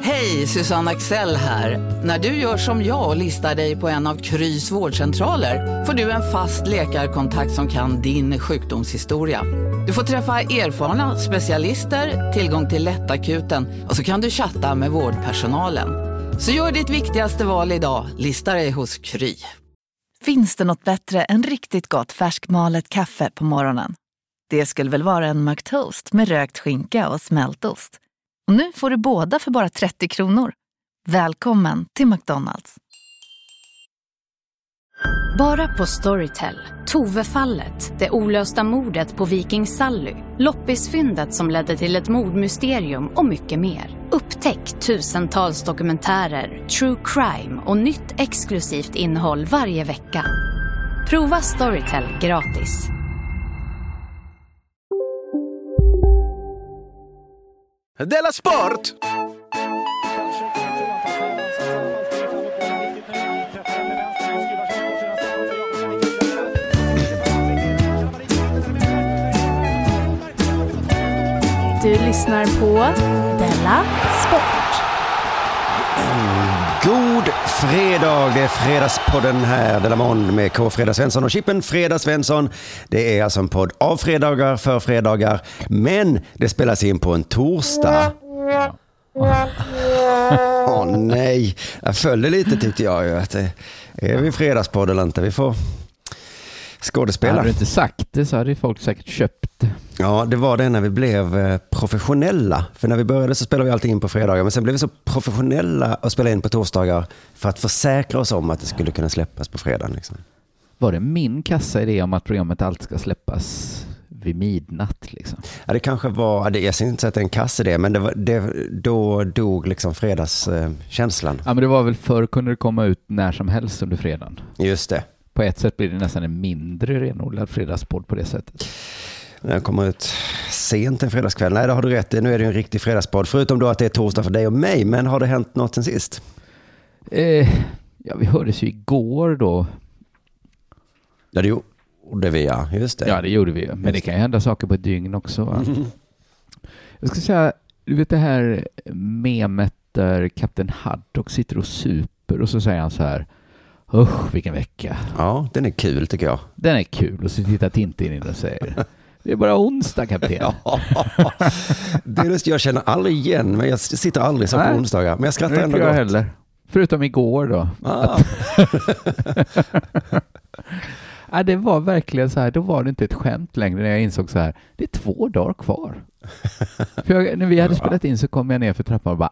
Hej, Susanne Axel här. När du gör som jag och listar dig på en av Krys vårdcentraler får du en fast läkarkontakt som kan din sjukdomshistoria. Du får träffa erfarna specialister, tillgång till lättakuten och så kan du chatta med vårdpersonalen. Så gör ditt viktigaste val idag, lista dig hos Kry. Finns det något bättre än riktigt gott färskmalet kaffe på morgonen? Det skulle väl vara en McToast med rökt skinka och smältost. Och nu får du båda för bara 30 kronor. Välkommen till McDonald's. Bara på Storytel. Tove-fallet, det olösta mordet på Viking Sally, loppisfyndet som ledde till ett mordmysterium och mycket mer. Upptäck tusentals dokumentärer, true crime och nytt exklusivt innehåll varje vecka. Prova Storytel gratis. Della Sport! Du lyssnar på Della Sport. God fredag, det är fredagspodden här, Della Månd med K. Freda Svensson och Chippen Freda Svensson. Det är alltså en podd av fredagar för fredagar, men det spelas in på en torsdag. Åh nej, jag följde lite tyckte jag ju att det är vi fredagspodd eller inte, vi får skådespela. Hade du inte sagt det så hade folk säkert köpt. Ja, det var det när vi blev professionella. För när vi började så spelade vi alltid in på fredagar. Men sen blev vi så professionella och spelade in på torsdagar för att försäkra oss om att det skulle kunna släppas på fredagen. Liksom. Var det min kassa idé om att programmet alltid ska släppas vid midnatt? Liksom? Ja, det kanske var, jag ser inte att det är en kassa idé, men då dog liksom fredagskänslan. Ja, men det var väl förr kunde det komma ut när som helst under fredagen. Just det. På ett sätt blir det nästan en mindre renodlad fredagspodd på det sättet. Den kommer ut sent en fredagskväll. Nej, det har du rätt. Nu är det en riktig fredagspodd. Förutom då att det är torsdag för dig och mig. Men har det hänt något sen sist? Ja, vi hördes ju igår då. Ja, det gjorde vi, ja. Just det. Ja, det gjorde vi. Men det kan ju hända saker på ett dygn också. Va? Jag ska säga, du vet det här memet där Kapten Haddock sitter och super och så säger han så här: vilken vecka. Ja, den är kul tycker jag. Den är kul. Och så tittar Tintin in och säger: det är bara onsdag, kapten. Ja. Det är just, jag känner aldrig igen, men jag sitter aldrig så på onsdagar. Men jag skrattar ändå gott. Heller. Förutom igår då. Det var verkligen så här. Då var det inte ett skämt längre när jag insåg så här: det är 2 dagar kvar. För när vi hade spelat in så kom jag ner för trappan och bara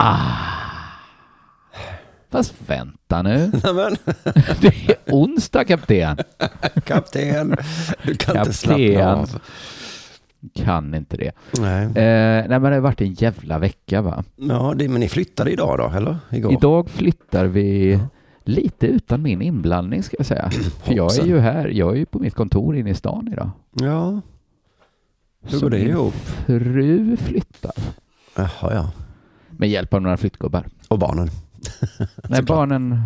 fast vänta nu. Det är onsdag, kapten. Kapten, du kan inte slappna av. Kan inte det. Nej. Nej, men det har varit en jävla vecka, va? Ja, men ni flyttade idag då, eller? Igår? Idag flyttar vi lite utan min inblandning, ska jag säga. För jag är ju här. Jag är ju på mitt kontor inne i stan idag. Ja. Hur går det ihop? Fru flyttar. Jaha, ja. Med hjälp av några flyttgubbar. Och barnen? Nej, barnen,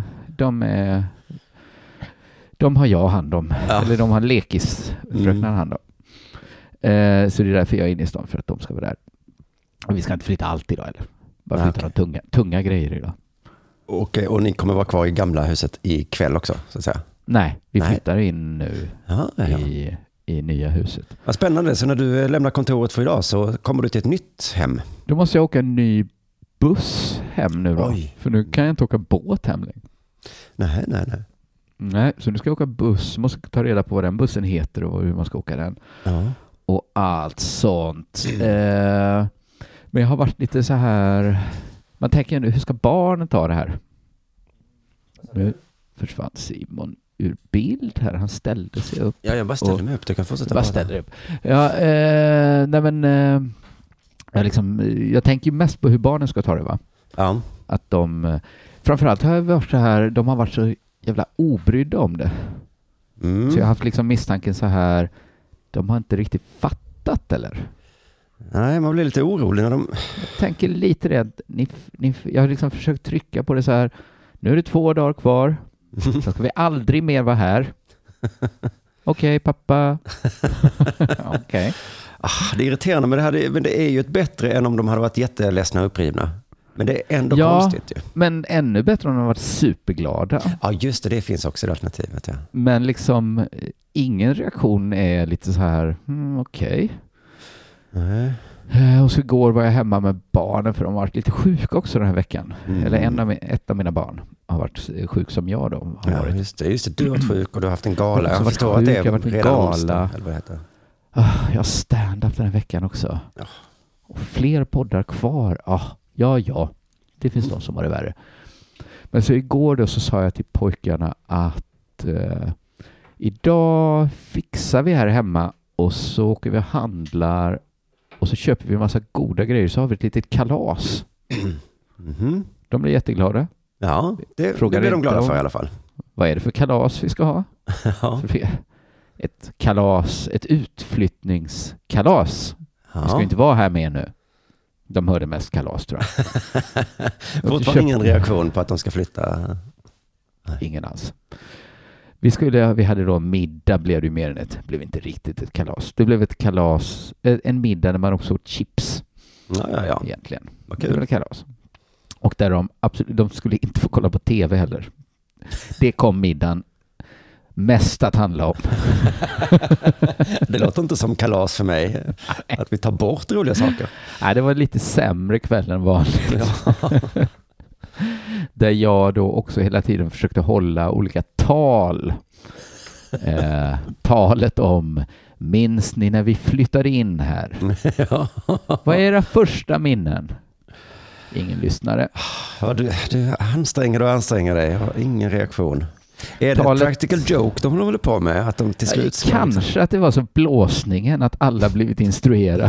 de har jag hand om. Ja. Eller de har lekisfröknar hand om. Så det är därför jag är inne i stan, för att de ska vara där. Och vi ska inte flytta allt idag, eller? Bara flytta de tunga grejer idag. Okej, och ni kommer vara kvar i gamla huset ikväll också, så att säga? Nej, vi flyttar in nu i nya huset. Vad spännande, så när du lämnar kontoret för idag så kommer du till ett nytt hem? Då måste jag åka en ny buss hem nu då. Oj. För nu kan jag inte åka båt hem längre. Nej, så nu ska jag åka buss. Måste ta reda på vad den bussen heter och hur man ska åka den. Ja. Och allt sånt. Men jag har varit lite så här... Man tänker nu, hur ska barnen ta det här? Nu försvann Simon ur bild här. Han ställde sig upp. Ja, jag bara ställde mig upp. Du kan fortsätta bara ställer upp. Ja, nej men... jag tänker ju mest på hur barnen ska ta det, va? Ja. Att de... Framförallt har jag varit så här... De har varit så jävla obrydda om det. Mm. Så jag har haft liksom misstanken så här... De har inte riktigt fattat, eller? Nej, man blir lite orolig när de... Jag tänker lite det att jag har liksom försökt trycka på det så här. Nu är det 2 dagar kvar. Så ska vi aldrig mer vara här. Okej, pappa. Okej. Det är irriterande, men det är ju ett bättre än om de hade varit jätteledsna och upprivna. Men det är ändå konstigt ju. Men ännu bättre om de har varit superglada. Ja, just det. Det finns också i alternativet, ja. Men liksom ingen reaktion är lite så här, okej. Nej. Och så igår var jag hemma med barnen för de har varit lite sjuka också den här veckan. Eller ett av mina barn har varit sjuk som jag då. Har varit. Just det. Du har varit sjuk och du har haft en gala. Jag förstår att det är redan gala. Onsdag, eller vad det heter. Jag har stand-up den här veckan också. Ja. Och fler poddar kvar. Ja. Det finns de som har det värre. Men så igår då så sa jag till pojkarna att idag fixar vi här hemma och så åker vi och handlar och så köper vi en massa goda grejer så har vi ett litet kalas. De blir jätteglada. Ja, det blir de glada för i alla fall. Vad är det för kalas vi ska ha? Ja. Ett kalas, ett utflyttningskalas. Ja. Vi ska inte vara här med nu. De hörde mest kalas, tror jag. Fortfarande ingen reaktion på att de ska flytta? Nej. Ingen alls. Vi hade då middag, blev det mer än blev inte riktigt ett kalas. Det blev ett kalas, en middag där man också åt chips. Ja. Egentligen. Vad Det kul. var ett kalas. Och där de skulle inte få kolla på tv heller. Det kom middagen mest att handla om. Det låter inte som kalas för mig. Att vi tar bort roliga saker. Nej, det var lite sämre kväll än vanligt. Där jag då också hela tiden försökte hålla olika tal. Talet om, minns ni när vi flyttade in här? Ja. Vad är era första minnen? Ingen lyssnare. Ja, du anstränger dig. Jag har ingen reaktion. Är det ett practical joke de håller på med? Att de till slut kanske att det var så blåsningen att alla blivit instruerade.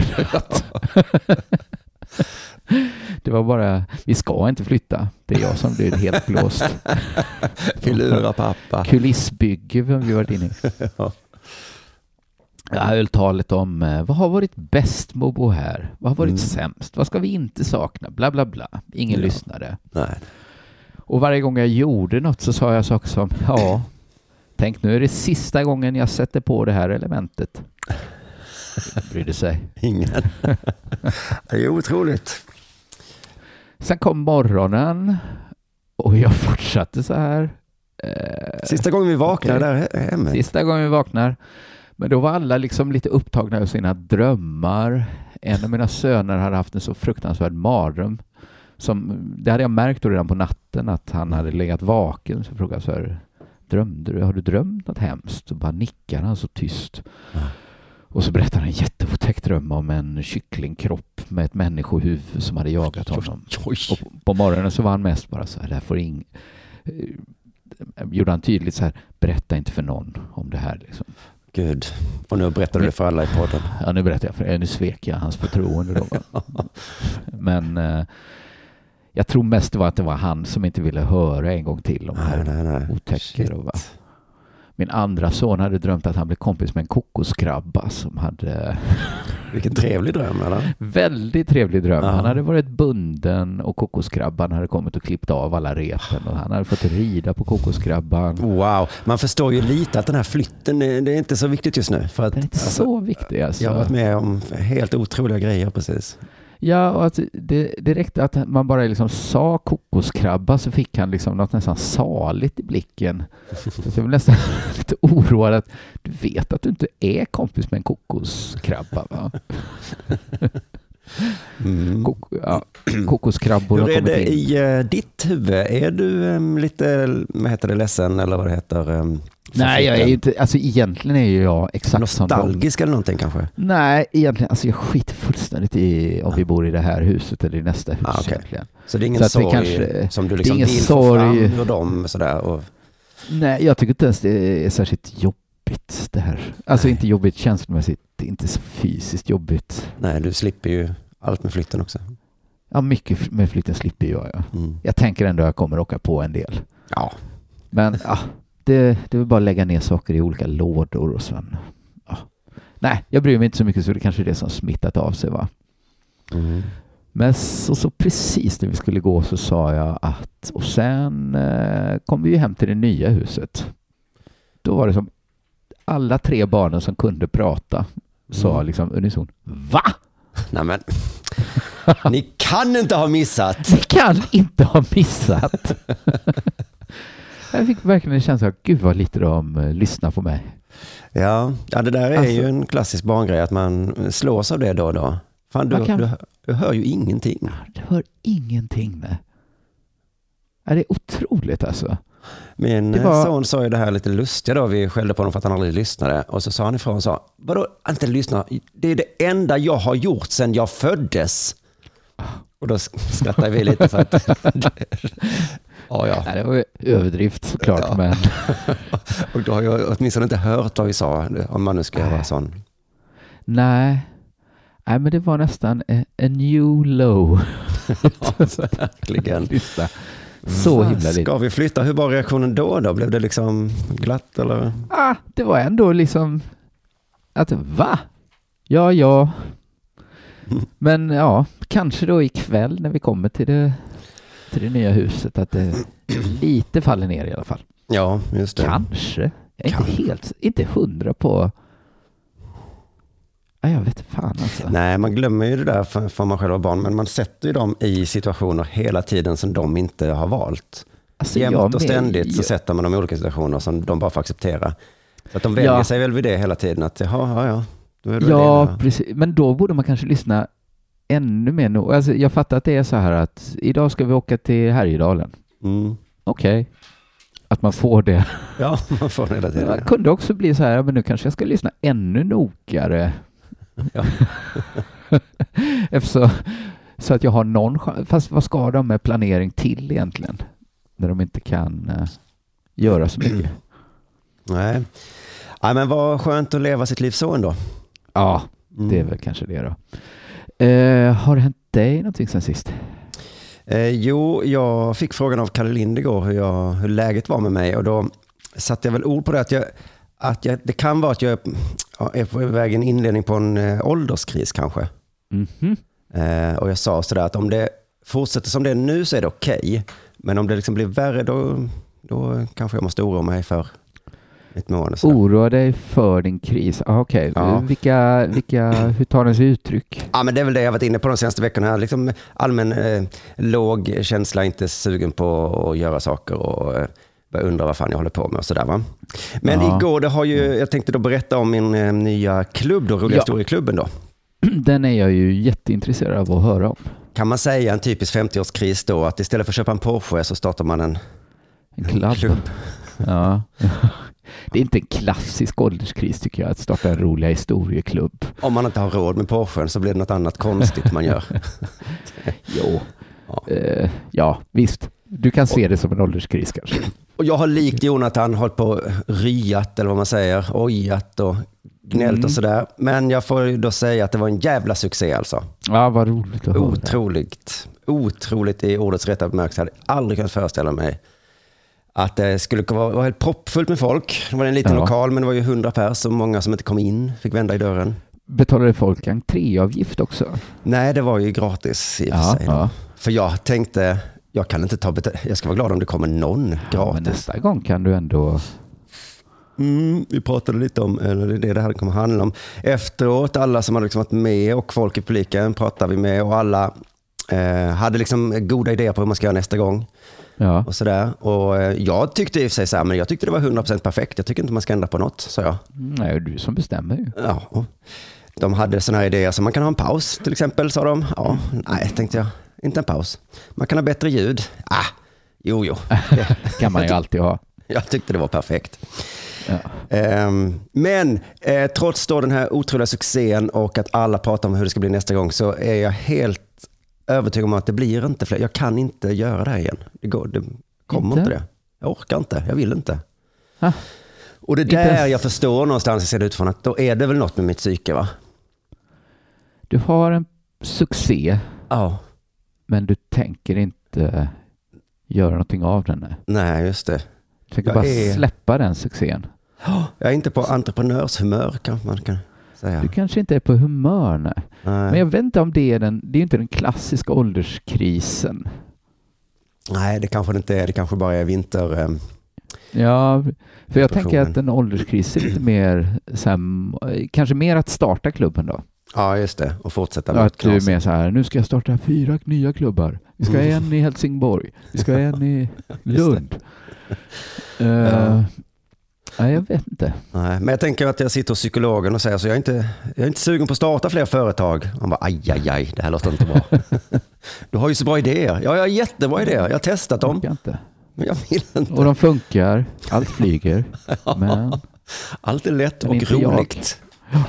Det var bara, vi ska inte flytta. Det är jag som blir helt blåst. Vi lurar pappa. Kulissbygge vi varit inne i. Ja. Jag höll talet om vad har varit bäst med att bo här? Vad har varit sämst? Vad ska vi inte sakna? Bla bla bla. Ingen lyssnade. Nej. Och varje gång jag gjorde något så sa jag saker som, tänk nu är det sista gången jag sätter på det här elementet. Brydde sig. Ingen. Det är otroligt. Sen kom morgonen och jag fortsatte så här. Sista gången vi vaknar där hemma. Sista gången vi vaknar. Men då var alla liksom lite upptagna av sina drömmar. En av mina söner hade haft en så fruktansvärd mardröm. Det hade jag märkt redan på natten att han hade legat vaken. Så jag frågade så här, har du drömt något hemskt? Och bara nickade han så tyst. Och så berättade han en jätteotäck dröm om en kycklingkropp med ett människohuvud som hade jagat honom. Och på morgonen så var han mest bara så här, där får gjorde han tydligt så här, berätta inte för någon om det här liksom. Gud. Och nu berättar du det för alla i podden. Ja, nu berättar jag för nu svek jag hans förtroende då. Men jag tror mest att det var han som inte ville höra en gång till om det här otäcker. Min andra son hade drömt att han blev kompis med en kokoskrabba som hade... Vilken trevlig dröm, eller? Väldigt trevlig dröm. Ja. Han hade varit bunden och kokoskrabban hade kommit och klippt av alla repen och han hade fått rida på kokoskrabban. Wow, man förstår ju lite att den här flytten, det är inte så viktigt just nu. För att, det är inte så viktigt. Alltså. Jag har varit med om helt otroliga grejer precis. Ja, och att det räckte att man bara liksom sa kokoskrabba så fick han liksom något nästan saligt i blicken. Så jag blev nästan lite oroad att du vet att du inte är kompis med en kokoskrabba, va? Kokoskrabbor har kommit in. Hur är det i ditt huvud? Är du lite, vad heter det, ledsen eller vad det heter? Nej, jag är inte, alltså egentligen är ju jag exakt nostalgisk eller någonting kanske? Nej, egentligen, alltså jag skiter fullständigt i om vi bor i det här huset eller i nästa hus egentligen. Så det är ingen sorg som du liksom vill få fram ur dem sådär? Och... Nej, jag tycker inte ens det är särskilt jobbigt det här. Alltså inte jobbigt känslomässigt, inte så fysiskt jobbigt. Nej, du slipper ju allt med flytten också. Ja, mycket med flytten slipper jag. Ja. Jag tänker ändå att jag kommer åka på en del. Ja. Men det vill bara lägga ner saker i olika lådor och sen... Nej, jag bryr mig inte så mycket så det kanske är det som smittat av sig, va? Men så precis när vi skulle gå så sa jag att... Och sen kom vi ju hem till det nya huset. Då var det som alla 3 barnen som kunde prata sa liksom unison, va? Nej men, ni kan inte ha missat. Ni kan inte ha missat. Jag fick verkligen en känsla av, gud vad lite de lyssnar på mig. Ja, det där är ju en klassisk barngrej att man slås av det då och då. Fan, du hör ju ingenting. Ja, du hör ingenting med. Ja, det är otroligt alltså. Min son sa ju det här lite lustiga då. Vi skällde på honom för att han aldrig lyssnade. Och så sa han ifrån och sa, vadå inte lyssna? Det är det enda jag har gjort sedan jag föddes. Och då skrattade vi lite för att... Ja. Nej, det var överdrift såklart. Ja. Men... Och då har jag åtminstone inte hört vad vi sa, om man nu ska vara sån. Nej, men det var nästan a new low. Ja, verkligen. Så himla lite. Ska vi flytta? Hur var reaktionen då? Blev det liksom glatt eller? Det var ändå liksom att va? Ja. Men ja, kanske då ikväll när vi kommer till det nya huset att det lite faller ner i alla fall. Ja, just det. Kanske. Jag är inte 100 på. Jag vet fan alltså. Nej, man glömmer ju det där för man själv har barn, men man sätter ju dem i situationer hela tiden som de inte har valt. Alltså, jämt och ständigt så sätter man dem i olika situationer som de bara får acceptera. Så att de väljer sig väl vid det hela tiden att ja. Ja, precis. Men då borde man kanske lyssna ännu mer. Alltså, jag fattar att det är så här att idag ska vi åka till Härjedalen. Okej. Att man får det. Ja, man får det hela tiden. Det kunde också bli så här, men nu kanske jag ska lyssna ännu noggrannare. Ja. Så att jag har någon chans. Fast vad ska de med planering till egentligen? När de inte kan göra så mycket. Nej, men vad skönt att leva sitt liv så ändå. Ja, det är väl kanske det då. Har det hänt dig någonting sen sist? Jo, jag fick frågan av Kalle Lind igår hur läget var med mig, och då satte jag väl ord på det att det kan vara att jag är på väg en inledning på en ålderskris kanske. Och jag sa sådär att om det fortsätter som det är nu så är det okej. Men om det liksom blir värre då kanske jag måste oroa mig för ett månad. Oroa dig för din kris. Okej. Ja. Hur tar den sig uttryck? Ja, men det är väl det jag varit inne på de senaste veckorna. Liksom allmän låg känsla, inte sugen på att göra saker och börja undra vad fan jag håller på med och sådär va. Men igår jag tänkte då berätta om min nya klubb då, Roliga Historieklubben då. Den är jag ju jätteintresserad av att höra om. Kan man säga en typisk 50-årskris då, att istället för att köpa en Porsche så startar man en klubb? Ja. Det är inte en klassisk ålderskris tycker jag att starta en Roliga historieklubb. Om man inte har råd med Porsche så blir det något annat konstigt man gör. Jo. Ja, visst. Du kan se det som en ålderskris kanske. Och jag har likt Jonathan hållit på ryat eller vad man säger, ojat och gnällt och sådär. Men jag får ju då säga att det var en jävla succé alltså. Ja, vad roligt att höra. Otroligt i ordets rätta bemärkelse. Jag hade aldrig kunnat föreställa mig att det skulle vara helt proppfullt med folk. Det var en liten lokal, men det var ju 100 pers och många som inte kom in fick vända i dörren. Betalade folk entréavgift också? Nej, det var ju gratis i och för sig. Ja. För jag tänkte, jag kan inte jag ska vara glad om det kommer någon gratis. Men nästa gång kan du ändå... Vi pratade lite om, eller det här kommer handla om. Efteråt, alla som hade liksom varit med och folk i publiken pratade vi med och alla hade liksom goda idéer på hur man ska göra nästa gång. Ja. Och sådär. Och jag tyckte i och för sig så här, men jag tyckte det var 100% perfekt. Jag tycker inte man ska ändra på något, sa jag. Nej, du som bestämmer ju. Ja. De hade såna här idéer som man kan ha en paus till exempel, sa de. Ja, nej, tänkte jag. Inte en paus. Man kan ha bättre ljud. Jo. Det kan man ju alltid ha. Jag tyckte det var perfekt. Ja. Men trots då den här otroliga succén och att alla pratar om hur det ska bli nästa gång, så är jag helt övertygad om att det blir inte fler. Jag kan inte göra det här igen. Det kommer inte det. Jag orkar inte. Jag vill inte. Och det där jag förstår någonstans, jag ser det utifrån, att då är det väl något med mitt psyke, va? Du har en succé. Ja. Men du tänker inte göra någonting av den. Nej, just det. Du tänker bara släppa den succén. Jag är inte på entreprenörshumör, kanske man kan säga. Du kanske inte är på humör, nej. Men jag vet inte om det är det är inte den klassiska ålderskrisen. Nej, det kanske inte är. Det kanske bara är vinter. Ja, för jag tänker att en ålderskris är lite mer så här, kanske mer att starta klubben då. Ja, just det. Och fortsätta med att du är med så här, nu ska jag starta 4 nya klubbar. Vi ska ha en i Helsingborg. Vi ska ha en i Lund. Nej, jag vet inte. Nej, men jag tänker att jag sitter hos psykologen och säger så jag är inte sugen på att starta fler företag. Han bara, aj, det här låter inte bra. Du har ju så bra idéer. Ja, jag har jättebra idéer. Jag har testat dem. Inte. Men jag vill inte. Och de funkar. Allt flyger. Men allt är lätt och roligt.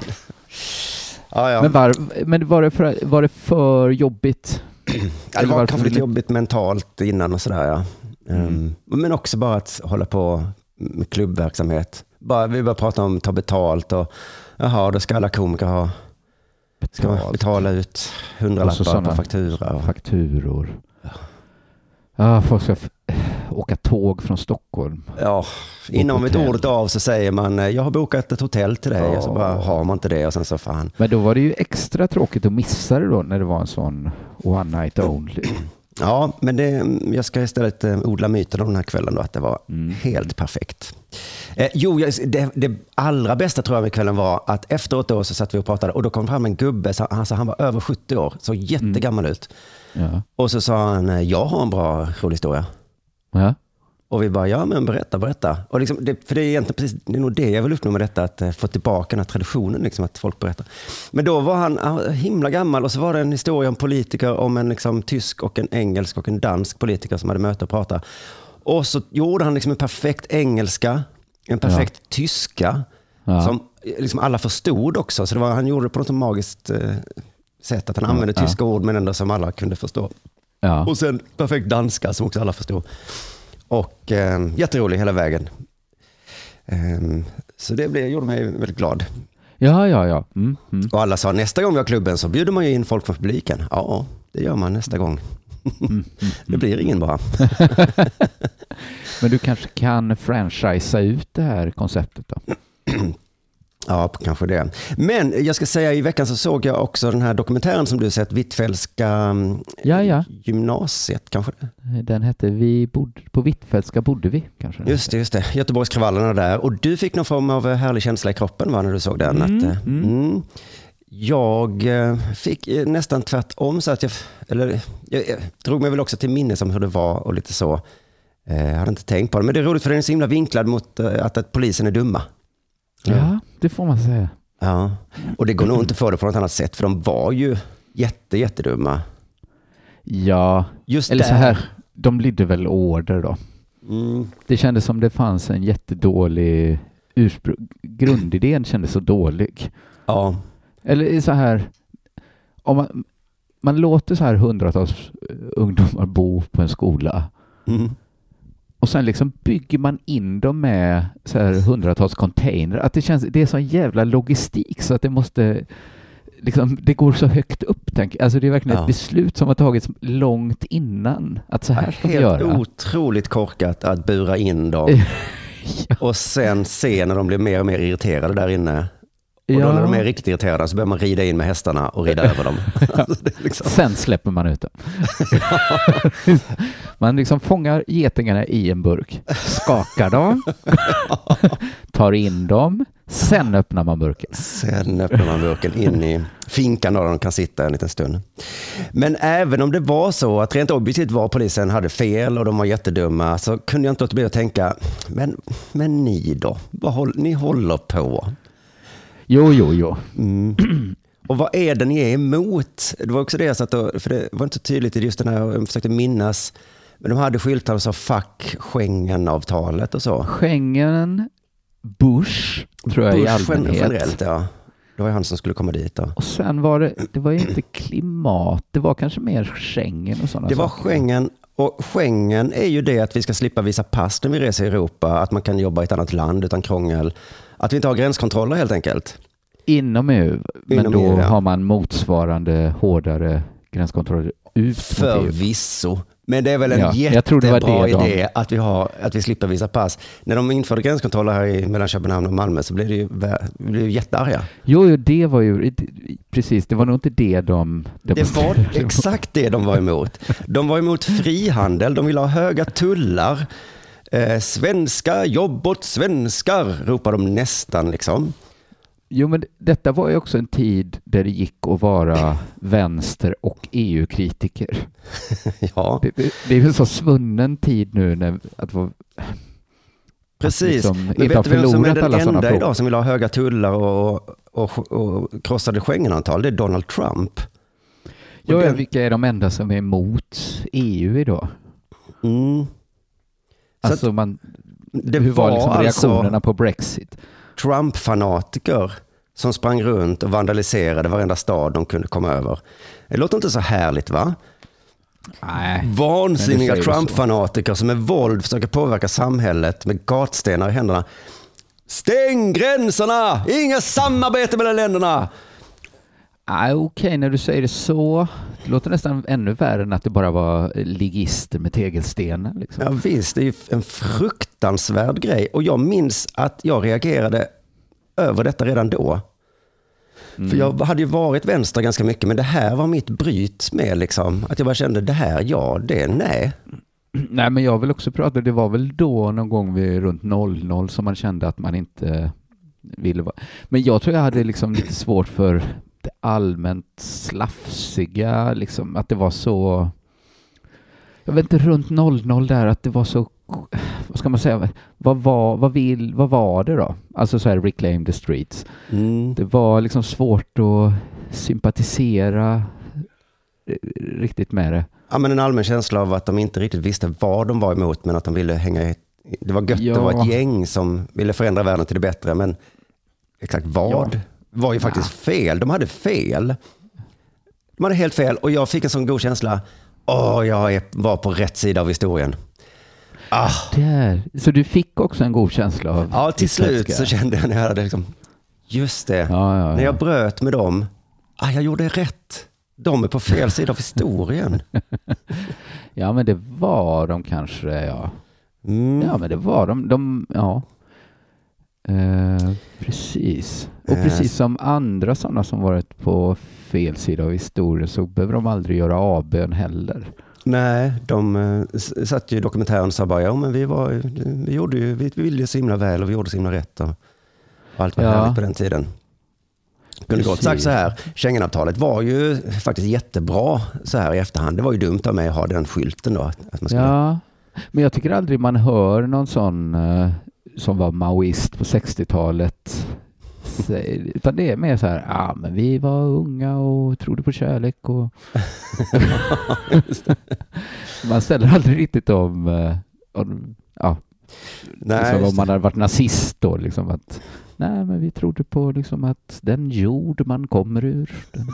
Ja. Men var det för jobbigt? Ja, det var kanske lite jobbigt mentalt innan och sådär, ja. Men också bara att hålla på med klubbverksamhet. Vi bara prata om att ta betalt och då ska alla komiker betala ut 100-lappar på faktura. Fakturor. Ja, folk ska åka tåg från Stockholm. Ja, innan ett ordet av så säger man jag har bokat ett hotell till dig och så bara har man inte det och sen så fan. Men då var det ju extra tråkigt att missa det då när det var en sån one night only. Ja, men jag ska istället odla myten om den här kvällen då, att det var helt perfekt. Det allra bästa tror jag med kvällen var att efteråt då så satt vi och pratade och då kom fram en gubbe, han var över 70 år, så jättegammal ut. Ja. Och så sa han, jag har en bra rolig historia. Ja. Och vi bara, men berätta. Och liksom, för det är egentligen precis, det är nog det jag vill uppnå med detta, att få tillbaka den här traditionen, liksom, att folk berättar. Men då var han himla gammal och så var det en historia om politiker, om en liksom, tysk och en engelsk och en dansk politiker som hade möte och prata. Och så gjorde han liksom en perfekt engelska, en perfekt tyska, som liksom alla förstod också. Så han gjorde det på något magiskt sätt, att han använde tyska ord men ändå som alla kunde förstå. Ja. Och sen perfekt danska som också alla förstod. Och jätterolig hela vägen. Så det gjorde mig väldigt glad. Ja. Och alla sa, nästa gång vi har klubben så bjuder man ju in folk från publiken. Ja, det gör man nästa gång. Det blir ingen bara. Men du kanske kan franchisea ut det här konceptet då? Ja, kanske det. Men jag ska säga, i veckan så såg jag också den här dokumentären som du sett, Hvitfeldtska gymnasiet, kanske det? Den hette på Hvitfeldtska bodde vi, kanske. Just det. Göteborgskravallerna där. Och du fick någon form av härlig känsla i kroppen, när du såg den? Jag fick nästan tvärtom, så att jag drog mig väl också till minnes om hur det var och lite så. Jag hade inte tänkt på det, men det är roligt för den är så himla vinklad mot att polisen är dumma. Ja, det får man säga. Ja, och det går nog inte för det på något annat sätt, för de var ju jättedumma. Ja, just eller där. Så här, de lydde väl order då. Det kändes som det fanns en jättedålig grundidén kändes så dålig. Ja. Eller så här, om man låter så här hundratals ungdomar bo på en skola. Och sen liksom bygger man in dem med så här hundratals container. Att det är så en jävla logistik så att det måste liksom, det går så högt upp. Alltså det är verkligen ett beslut som har tagits långt innan. Att så här ska vi göra. Helt otroligt korkat att bura in dem. Och sen se när de blir mer och mer irriterade där inne. Och då när de är riktigt irriterade så börjar man rida in med hästarna och rida över dem. Alltså liksom. Sen släpper man ut dem. Man liksom fångar getingarna i en burk, skakar dem, tar in dem, sen öppnar man burken. Sen öppnar man burken in i finkan där de kan sitta en liten stund. Men även om det var så att rent objektivt var polisen hade fel och de var jättedumma, så kunde jag inte låta bli att tänka, men ni då? Ni håller på? Jo. Och vad är det ni är emot? Det var också det jag satt för det var inte så tydligt i just den här, jag försökte minnas, men de hade skyltar och sa fuck Schengen-avtalet och så. Schengen, Bush tror jag i allmänhet. Generellt, ja. Det var han som skulle komma dit då. Och sen var det var ju inte klimat, det var kanske mer Schengen och sådana saker. Det var Schengen, och Schengen är ju det att vi ska slippa visa pass när vi reser i Europa, att man kan jobba i ett annat land utan krångel. Att vi inte har gränskontroller helt enkelt. Inom EU, men då har man motsvarande hårdare gränskontroller ut. Förvisso. Men det är väl en jättebra idé att vi slipper visa pass. När de införde gränskontroller här mellan Köpenhamn och Malmö så blev det ju jättearga. Jo, det var ju precis, det var nog inte det de... Det var exakt det de var emot. De var emot frihandel, de ville ha höga tullar. Svenska jobb åt svenskar, ropar de nästan liksom. Jo, men detta var ju också en tid där det gick att vara vänster och EU-kritiker. Ja. Det är ju en så svunnen tid nu när att vara... Precis. Liksom, men vet du vem som är den enda idag som vill ha höga tullar och krossade Schengenavtal? Det är Donald Trump. Ja, vilka är de enda som är emot EU idag? Alltså hur var liksom reaktionerna på Brexit? Trump-fanatiker som sprang runt och vandaliserade varenda stad de kunde komma över. Det låter inte så härligt, va? Nej. Vansinniga Trump-fanatiker som med våld försöker påverka samhället med gatstenar i händerna. Stäng gränserna! Inga samarbete mellan länderna! Okej, när du säger det så. Det låter nästan ännu värre än att det bara var ligister med tegelstenar. Liksom. Ja visst, det är ju en fruktansvärd grej. Och jag minns att jag reagerade över detta redan då. För jag hade ju varit vänster ganska mycket, men det här var mitt bryt med liksom. Att jag bara kände, det här, ja, det, nej. Nej, men jag vill också prata, det var väl då någon gång vid runt 00 som man kände att man inte ville vara. Men jag tror jag hade liksom lite svårt för det allmänt slafsiga, liksom, att det var så, jag vet inte, runt 00 där, att det var så, vad ska man säga, vad var det då? Alltså så här, Reclaim the Streets. Det var liksom svårt att sympatisera riktigt med det. Ja, men en allmän känsla av att de inte riktigt visste vad de var emot, men att de ville hänga i, det var gött att vara ett gäng som ville förändra världen till det bättre, men exakt vad var ju faktiskt fel. De hade fel. De hade helt fel, och jag fick en sån god känsla. Jag var på rätt sida av historien. Så du fick också en god känsla av... Ja, till slut så kände jag när jag hade liksom, just det. När jag bröt med dem, jag gjorde rätt. De är på fel sida av historien. Ja, men det var de kanske, ja. Ja, men det var de ja. Precis. Och precis som andra sådana som varit på fel sida av historien så behöver de aldrig göra avbön heller. Nej, de satt ju i dokumentären och sa bara, men vi ville ju så himla väl och vi gjorde så himla rätt och allt var härligt på den tiden. Kunde gott sagt så här, Schengenavtalet var ju faktiskt jättebra så här i efterhand. Det var ju dumt av mig att ha den skylten då. Att man skulle... Ja, men jag tycker aldrig man hör någon sån som var maoist på 60-talet. Utan det är mer så här, men vi var unga och trodde på kärlek och man ställer aldrig riktigt om liksom om man hade varit nazist då, liksom att nej, men vi trodde på liksom att den jord man kommer ur.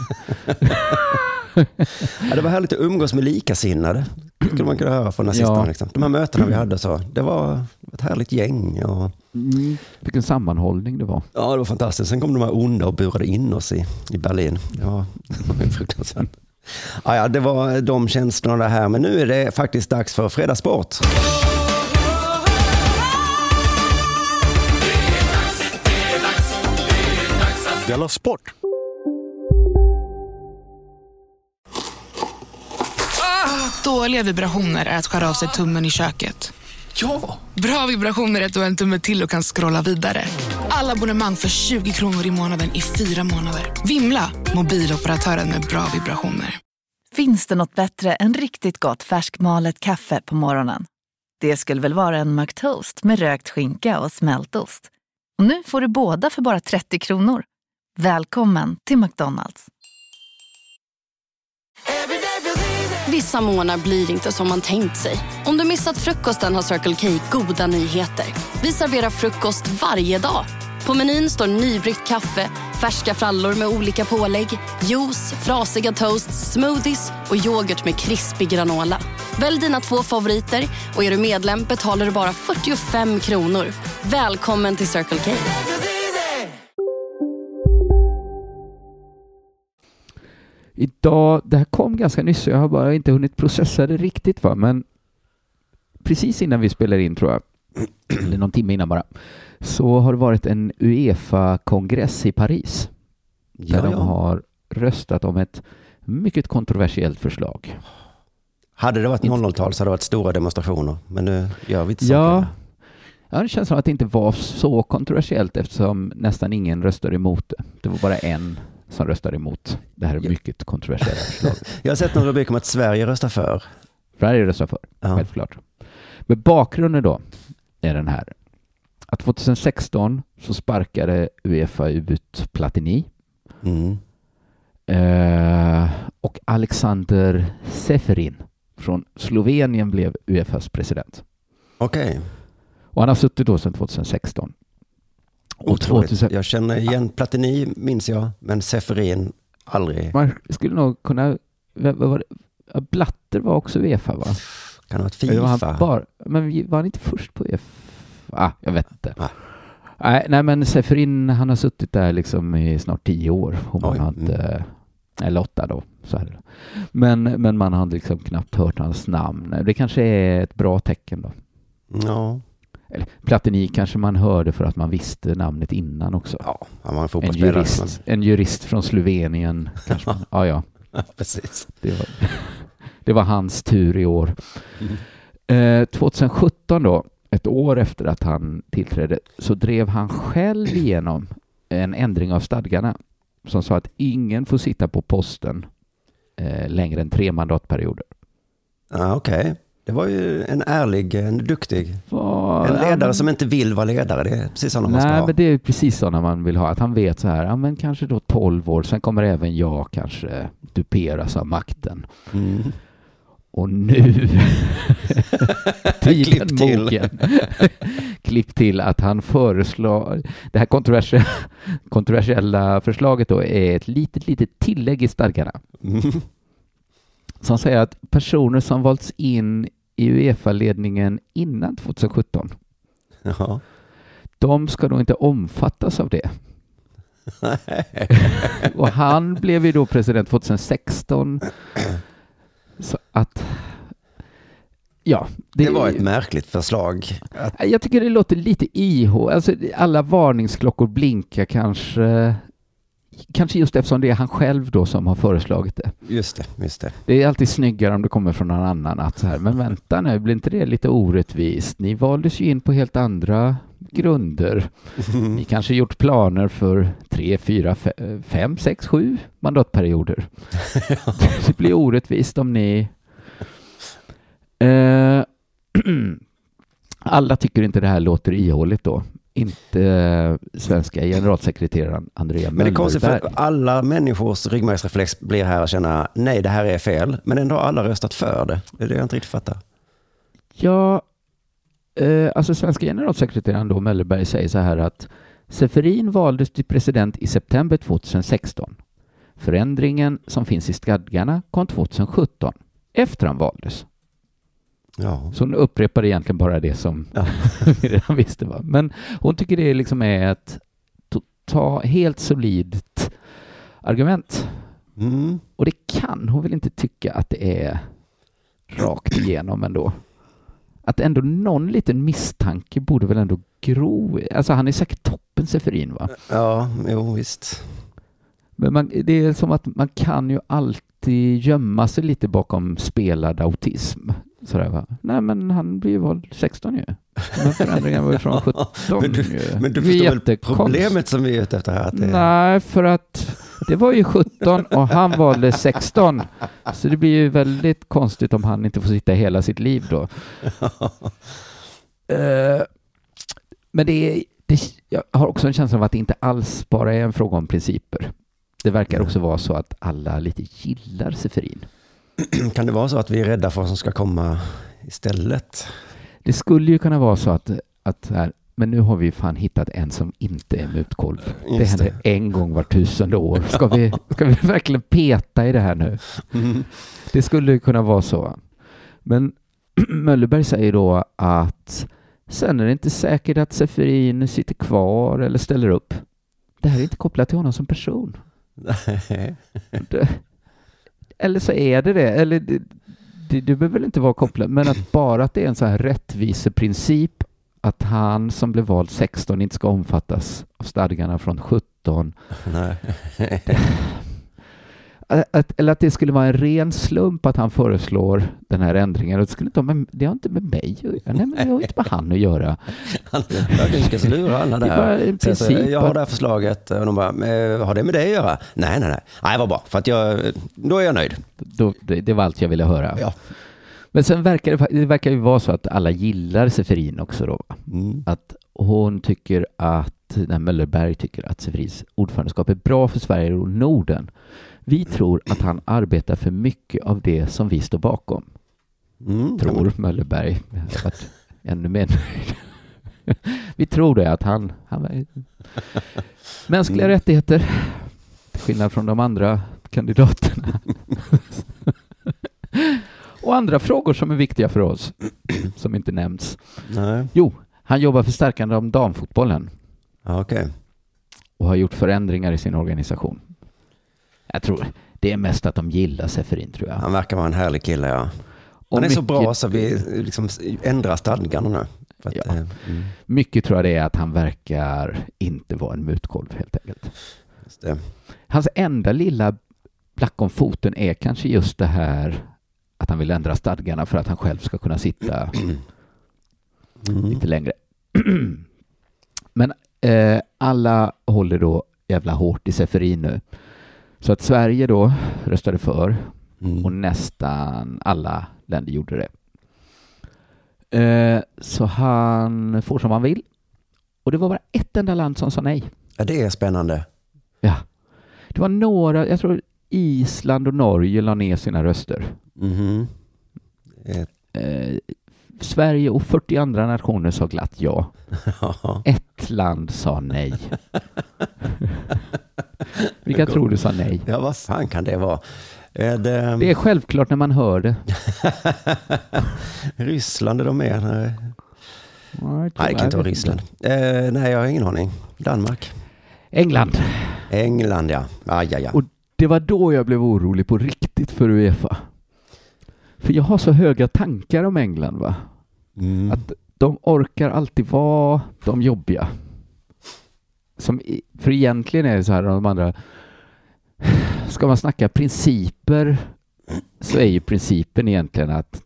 Det var härligt att umgås med likasinnade. Skulle man kunna höra från nazisterna. Liksom. De här mötena vi hade så. Det var ett härligt gäng. Och... Vilken sammanhållning det var. Ja, det var fantastiskt. Sen kom de här onda och burade in oss i Berlin. Ja, det var fruktansvärt. Ja, det var de känslorna här. Men nu är det faktiskt dags för Fredagssport. Della Sport. Dåliga vibrationer är att skära av sig tummen i köket. Ja! Bra vibrationer är att du har en tumme till och kan scrolla vidare. Alla abonnemang för 20 kronor i månaden i 4 månader. Vimla! Mobiloperatören med bra vibrationer. Finns det något bättre än riktigt gott färskmalet kaffe på morgonen? Det skulle väl vara en McToast med rökt skinka och smältost. Och nu får du båda för bara 30 kronor. Välkommen till McDonald's. Vissa månader blir inte som man tänkt sig. Om du missat frukosten har Circle K goda nyheter. Vi serverar frukost varje dag. På menyn står nybryggt kaffe, färska frallor med olika pålägg, juice, frasiga toasts, smoothies och yoghurt med krispig granola. Välj dina 2 favoriter och är du medlem betalar du bara 45 kronor. Välkommen till Circle K. Idag, det här kom ganska nyss så jag har bara inte hunnit processa det riktigt, men precis innan vi spelar in tror jag, eller någon timme innan bara, så har det varit en UEFA-kongress i Paris där de har röstat om ett mycket kontroversiellt förslag. Hade det varit 00-tal så hade det varit stora demonstrationer, men nu gör vi inte så. Ja, det känns som att det inte var så kontroversiellt eftersom nästan ingen röstade emot det. Det var bara en som röstade emot det här mycket kontroversiella förslaget. Jag har sett någon rubrik om att Sverige röstar för. Sverige röstar för, självklart. Men bakgrunden då är den här. Att 2016 så sparkade UEFA ut Platini. Och Alexander Seferin från Slovenien blev UEFAs president. Okej. Och han har suttit då sedan 2016. Otroligt. Jag känner igen Platini, minns jag, men Seferin aldrig. Man skulle nog kunna... Blatter var också UEFA, va? Kan det ha varit FIFA? Men var han inte först på UEFA? Jag vet inte. Nej, men Seferin, han har suttit där liksom i snart 10 år. Och man har inte... Eller 8 då. Så här. Men man har liksom knappt hört hans namn. Det kanske är ett bra tecken då. Ja. Eller Platini kanske man hörde för att man visste namnet innan också. Ja, han var en fotbollsspelare. En jurist från Slovenien kanske man. Ja, precis. Det var hans tur i år. 2017 då, ett år efter att han tillträdde, så drev han själv igenom en ändring av stadgarna som sa att ingen får sitta på posten längre än 3 mandatperioder. Okej. Det var ju en ärlig, en duktig. En ledare som inte vill vara ledare. Det är precis sådana man ska ha. Nej, men det är precis sådana man vill ha. Att han vet så här, ja men kanske då 12 år. Sen kommer även jag kanske duperas av makten. Och nu tiden mogen. Klipp till att han föreslår det här kontroversiella förslaget då är ett litet tillägg i stadgarna. Som säger att personer som valts in i UEFA-ledningen innan 2017 de ska då inte omfattas av det. Och han blev ju då president 2016. Så att det var ett märkligt förslag. Jag tycker det låter lite alltså alla varningsklockor blinkar kanske just eftersom det är han själv då som har föreslagit det. Just det. Det är alltid snyggare om det kommer från någon annan att så här, men vänta nu, blir inte det lite orättvist? Ni valdes ju in på helt andra grunder. Ni kanske gjort planer för 3, 4, 5, 6, 7 mandatperioder. Det blir orättvist om ni... Alla tycker inte det här låter ihåligt då. Inte svenska generalsekreteraren Andrea Möller. Men det är konstigt för alla människors ryggmärgsreflex blir här att känna nej, det här är fel. Men ändå har alla röstat för det. Det är det jag inte riktigt fattar. Ja, alltså svenska generalsekreteraren då Möllerberg säger så här att Seferin valdes till president i september 2016. Förändringen som finns i stadgarna kom 2017 efter han valdes. Ja. Så hon upprepar egentligen bara det som vi redan visste. Va? Men hon tycker det liksom är ett helt solidt argument. Och det kan hon väl inte tycka att det är rakt igenom ändå. Att ändå någon liten misstanke borde väl ändå gro. Alltså han är säkert toppen Seferin, va? Ja, jo visst. Men det är som att man kan ju alltid gömma sig lite bakom spelad autism. Sådär, va? Nej, men han blir ju vald 16 ju. Men förändringen var ju från 17 men du förstår väl problemet som vi är ute efter här? Att det... Nej, för att det var ju 17 och han valde 16. Så det blir ju väldigt konstigt om han inte får sitta hela sitt liv då. Men jag har också en känsla av att det inte alls bara är en fråga om principer. Det verkar också vara så att alla lite gillar Seferin. Kan det vara så att vi är rädda för vad som ska komma istället? Det skulle ju kunna vara så att här, men nu har vi fan hittat en som inte är mutkolv. Det händer en gång var 1000 år. Ska vi verkligen peta i det här nu? Det skulle kunna vara så. Men Möllerberg säger då att sen är det inte säkert att Seferin sitter kvar eller ställer upp. Det här är inte kopplat till honom som person. Eller så är det. Eller det behöver väl inte vara kopplat. Men att bara att det är en så här rättviseprincip att han som blev vald 16 inte ska omfattas av stadgarna från 17. Nej. eller att det skulle vara en ren slump att han föreslår den här ändringen. Det har inte med mig att göra. Nej, men det har inte med han att göra. Du ska lura alla där. Så jag har det här förslaget och de bara, har det med det att göra? Nej. Nej, vad bra. För att då är jag nöjd. Det var allt jag ville höra. Ja. Men sen verkar ju vara så att alla gillar Seferin också då. Att hon tycker att Möllerberg tycker att Seferins ordförandeskap är bra för Sverige och Norden. Vi tror att han arbetar för mycket av det som vi står bakom. Tror Möllerberg. Jag har varit ännu mer nöjd. Vi tror det att han mänskliga rättigheter till skillnad från de andra kandidaterna. Och andra frågor som är viktiga för oss som inte nämns. Nej. Jo, han jobbar för stärkande av damfotbollen. Okej. Och har gjort förändringar i sin organisation. Jag tror det är mest att de gillar Seferin, tror jag. Han verkar vara en härlig kille, ja. Han är så bra så vi liksom ändrar stadgarna nu. Mycket tror jag det är att han verkar inte vara en mutkolv helt enkelt. Just det. Hans enda lilla black om foten är kanske just det här att han vill ändra stadgarna för att han själv ska kunna sitta lite längre. Men alla håller då jävla hårt i Seferin nu. Så att Sverige då röstade för och nästan alla länder gjorde det. Så han får som han vill. Och det var bara ett enda land som sa nej. Ja, det är spännande. Ja. Det var några, jag tror Island och Norge la ner sina röster. Sverige och 40 andra nationer sa glatt ja. Ett land sa nej. Vilka tror du sa nej? Ja, vad fan kan det vara? Det är självklart när man hör det. Ryssland är de med? Nej, det kan inte vara Ryssland. Nej, jag har ingen aning. Danmark. England, ja. Ja. Och det var då jag blev orolig på riktigt för UEFA. För jag har så höga tankar om England, va? Att de orkar alltid vara de jobbiga. För egentligen är det så här, de andra, ska man snacka principer så är ju principen egentligen att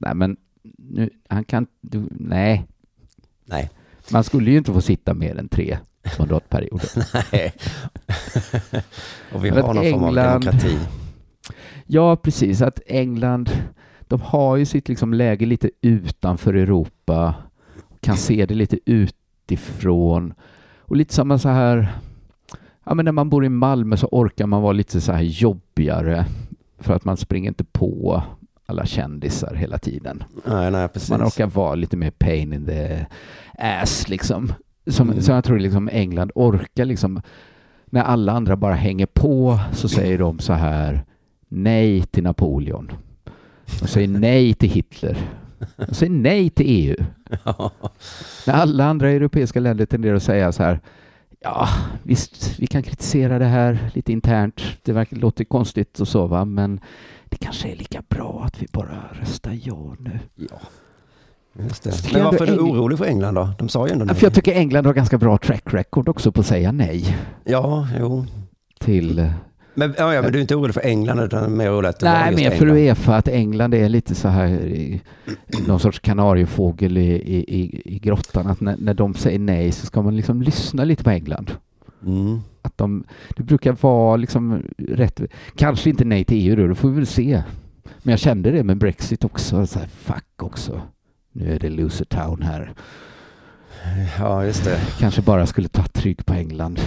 nej. Man skulle ju inte få sitta mer än 3 mandatperioder. Nej. Och vi har någon form av demokrati. Ja, precis. Att England, de har ju sitt liksom läge lite utanför Europa. Kan se det lite utifrån. Och lite samma så här, ja, men när man bor i Malmö så orkar man vara lite så här jobbigare. För att man springer inte på alla kändisar hela tiden. Nej, precis. Man orkar vara lite mer pain in the ass liksom. Så jag tror liksom England orkar liksom, när alla andra bara hänger på så säger de så här: nej till Napoleon. Och säger nej till Hitler. Och säger nej till EU. När alla andra europeiska länder tenderar att säga så här: ja, visst, vi kan kritisera det här lite internt. Det låter konstigt och så, va? Men det kanske är lika bra att vi bara röstar ja nu. Ja. Just det. Men varför är du orolig för England då? De sa ju ändå nej. För jag tycker England har ganska bra track record också på att säga nej. Ja, jo. Till... Men du är inte orolig för England utan mer orolig att nej, mer för UEFA, att England är lite så här någon sorts kanariefågel i grottan. Att när de säger nej så ska man liksom lyssna lite på England. Att det brukar vara liksom rätt, kanske inte nej till EU då får vi väl se. Men jag kände det med Brexit också, så här, fuck också. Nu är det loser town här. Ja, just det. Kanske bara skulle ta tryck på England.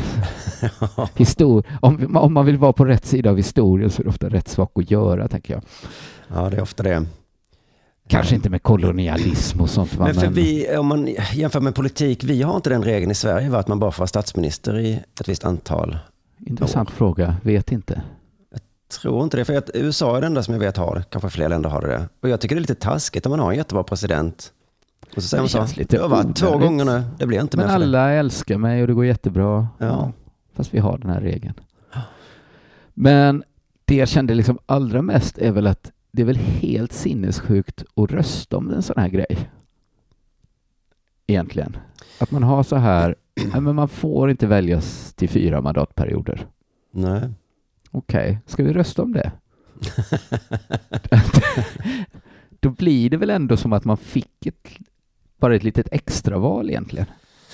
Om man vill vara på rätt sida av historien så är det ofta rätt sak att göra, tänker jag. Ja, det är ofta det. Kanske inte med kolonialism och sånt. Men för vi, om man jämför med politik, vi har inte den regeln i Sverige att man bara får vara statsminister i ett visst antal Intressant år. Fråga, vet inte. Jag tror inte det, för att USA är det enda som jag vet har det. Kanske fler länder har det. Och jag tycker det är lite taskigt om man har en jättebra president. Och så säger man så, lite jag har varit 2 gånger nu, det blir inte mer. Men alla älskar mig och det går jättebra. Ja. Fast vi har den här regeln. Men det jag kände liksom allra mest är väl att det är väl helt sinnessjukt att rösta om en sån här grej. Egentligen. Att man har så här, men man får inte väljas till 4 mandatperioder. Nej. Okej, ska vi rösta om det? Då blir det väl ändå som att man fick bara ett litet extraval egentligen.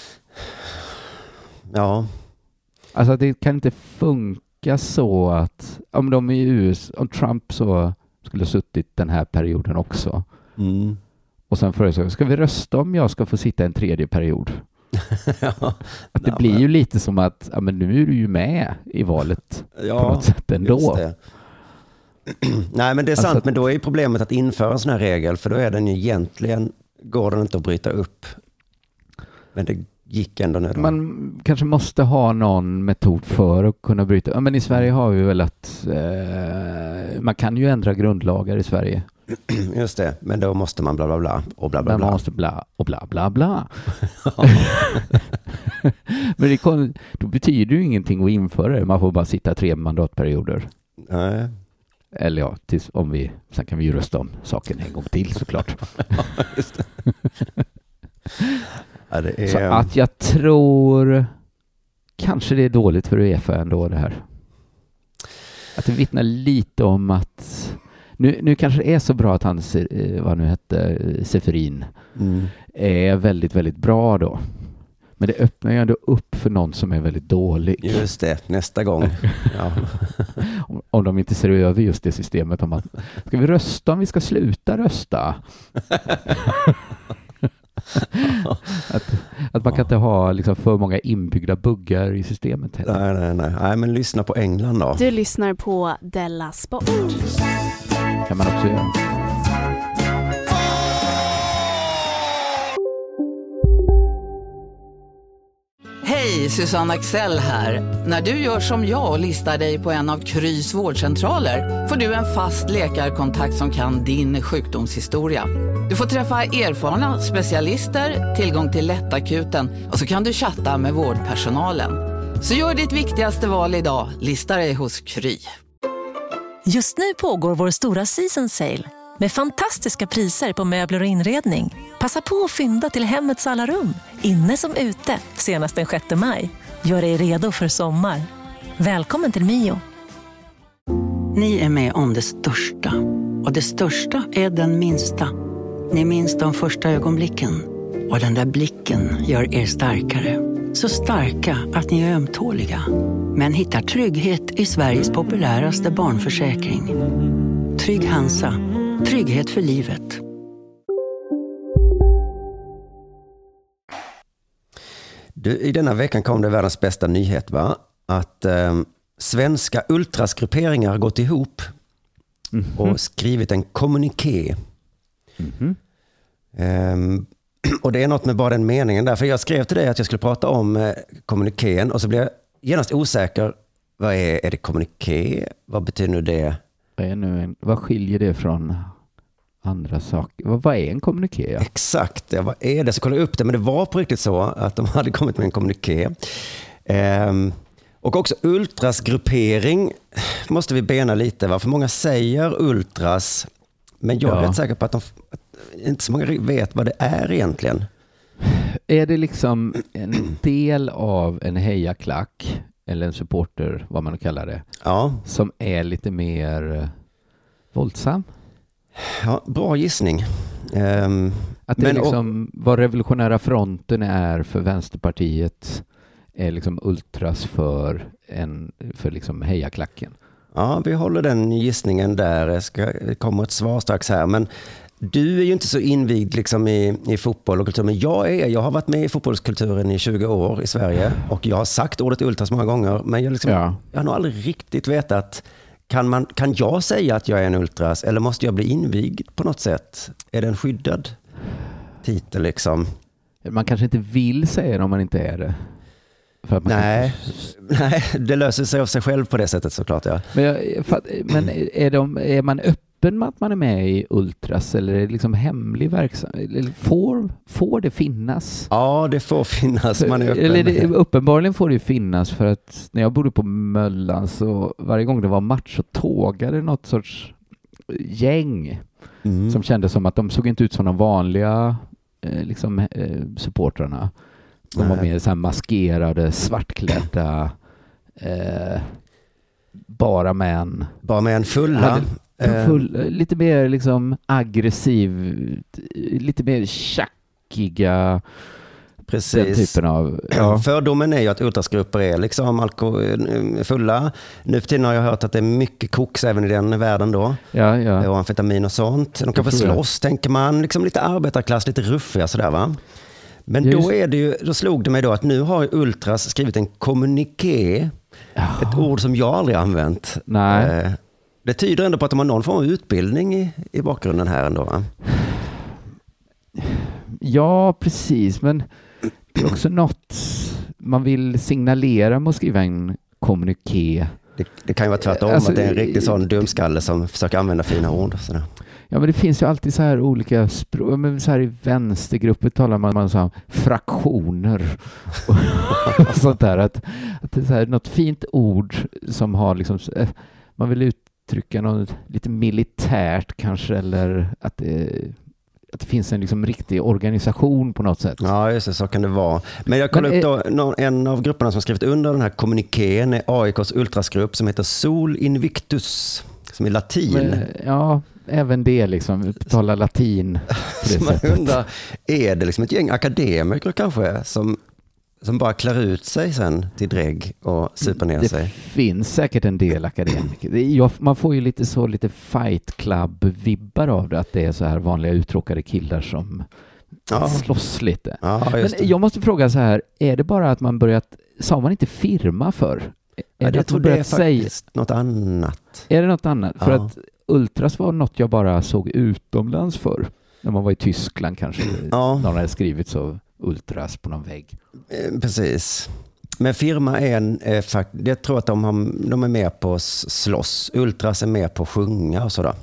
Ja. Alltså det kan inte funka så att om de i USA, om Trump så skulle ha suttit den här perioden också. Mm. Och sen föreslår ska vi rösta om jag ska få sitta en tredje period? Att det blir ju lite som att men nu är du ju med i valet på något sätt ändå. Nej, men det är sant, men då är ju problemet att införa en sån här regel, för då är den ju egentligen, går den inte att bryta upp. Men det gick ändå nu då. Man kanske måste ha någon metod för att kunna bryta. Ja, men i Sverige har vi väl att man kan ju ändra grundlagar i Sverige. Just det, men då måste man bla bla bla och bla bla bla. Man måste bla och bla bla bla. Men då betyder ju ingenting att införa det. Man får bara sitta 3 mandatperioder. Nej. Eller ja, sen kan vi ju rösta om saken en gång till såklart. Just det. Ja, det är... Så att jag tror kanske det är dåligt för UEFA ändå det här. Att det vittnar lite om att nu kanske det är så bra att han, vad nu hette, Seferin är väldigt, väldigt bra då. Men det öppnar ju ändå upp för någon som är väldigt dålig. Just det, nästa gång. Ja. Om de inte ser över just det systemet om att ska vi rösta om vi ska sluta rösta? Att man kan inte ha liksom för många inbyggda buggar i systemet. Nej, men lyssna på England då. Du lyssnar på Della Sport. Kan man också göra. Hej, Susanne Axel här. När du gör som jag och listar dig på en av Krys vårdcentraler får du en fast läkarkontakt som kan din sjukdomshistoria. Du får träffa erfarna specialister, tillgång till lättakuten och så kan du chatta med vårdpersonalen. Så gör ditt viktigaste val idag, lista dig hos Kry. Just nu pågår vår stora season sale med fantastiska priser på möbler och inredning. Passa på att fynda till hemmets alla rum, inne som ute, senast den 6 maj. Gör dig redo för sommar. Välkommen till Mio. Ni är med om det största. Och det största är den minsta. Ni minns de första ögonblicken. Och den där blicken gör er starkare. Så starka att ni är ömtåliga. Men hittar trygghet i Sveriges populäraste barnförsäkring. Trygg Hansa. Trygghet för livet. I denna veckan kom det världens bästa nyhet, va? Att svenska ultrasgrupperingar har gått ihop och skrivit en kommuniké. Och det är något med bara den meningen där. För jag skrev till dig att jag skulle prata om kommunikén och så blev jag genast osäker. Vad är det kommuniké? Vad betyder nu det? Vad skiljer det från andra saker? Vad är en kommuniké? Ja? Exakt, ja, vad är det? Så kollade jag upp det, men det var på riktigt så att de hade kommit med en kommuniké. Och också ultrasgruppering måste vi bena lite. Va? För många säger ultras, men jag är rätt säker på att inte så många vet vad det är egentligen. Är det liksom en del av en hejaklack eller en supporter, vad man kallar det, som är lite mer våldsam? Ja, bra gissning. Att det är liksom vad revolutionära fronten är för Vänsterpartiet är liksom ultras för liksom hejaklacken. Ja, vi håller den gissningen där. Det kommer ett svar strax här, men du är ju inte så invigd liksom i fotboll och kultur, men jag har varit med i fotbollskulturen i 20 år i Sverige och jag har sagt ordet ultras många gånger, men jag har nog aldrig riktigt vetat, kan jag säga att jag är en ultras eller måste jag bli invigd på något sätt? Är det en skyddad titel liksom? Man kanske inte vill säga det om man inte är det. För att man Nej, det löser sig av sig själv på det sättet såklart. Ja. Men är man öppen med att man är med i ultras eller är det liksom hemlig verksamhet? Får det finnas? Ja, det får finnas. Man är öppen. Uppenbarligen får det finnas, för att när jag bodde på Möllan så varje gång det var match så tågade något sorts gäng som kändes som att de såg inte ut som de vanliga supportrarna. De var mer så här maskerade, svartklädda bara män. Bara män fulla. Lite mer liksom aggressiv, lite mer tjackiga. Precis. Den typen av... Ja. Fördomen är ju att ultrasgrupper är liksom fulla. Nu för tiden har jag hört att det är mycket koks även i den världen då. Ja. Och amfetamin och sånt. De kan få slåss, tänker man. Liksom lite arbetarklass, lite ruffiga sådär va. Men då slog det mig då att nu har Ultras skrivit en kommuniké. Ett ord som jag aldrig använt. Nej. Det tyder ändå på att de har någon form av utbildning i bakgrunden här ändå va? Ja, precis. Men det är också något man vill signalera med att skriva en kommuniké. Det kan ju vara tvärtom, att det är en riktig sån dumskalle som försöker använda fina ord. Sådär. Ja, men det finns ju alltid så här olika språk. Men så här i vänstergrupper talar man så här fraktioner och sånt där. Att det är så här något fint ord som har liksom... Man vill uttrycka något lite militärt kanske, eller att det finns en liksom riktig organisation på något sätt. Ja, just det, så kan det vara. Men jag kollade upp då, en av grupperna som skrivit under den här kommunikén är AIKs ultrasgrupp som heter Sol Invictus, som är latin. Men, ja, även det liksom, tala latin på det sättet. Man undrar, är det liksom ett gäng akademiker kanske som bara klär ut sig sen till drägg och super ner sig? Det finns säkert en del akademiker. Man får ju lite Fight Club-vibbar av det, att det är så här vanliga uttråkade killar som slåss lite. Ja, men jag måste fråga så här, är det bara att man sa man inte firma för? Jag tror det är faktiskt något annat. Är det något annat? För att Ultras var något jag bara såg utomlands för. När man var i Tyskland kanske. Någon hade skrivit så Ultras på någon vägg. Precis. Men firma är faktiskt, jag tror att de är med på slåss. Ultras är med på sjunga och sådär.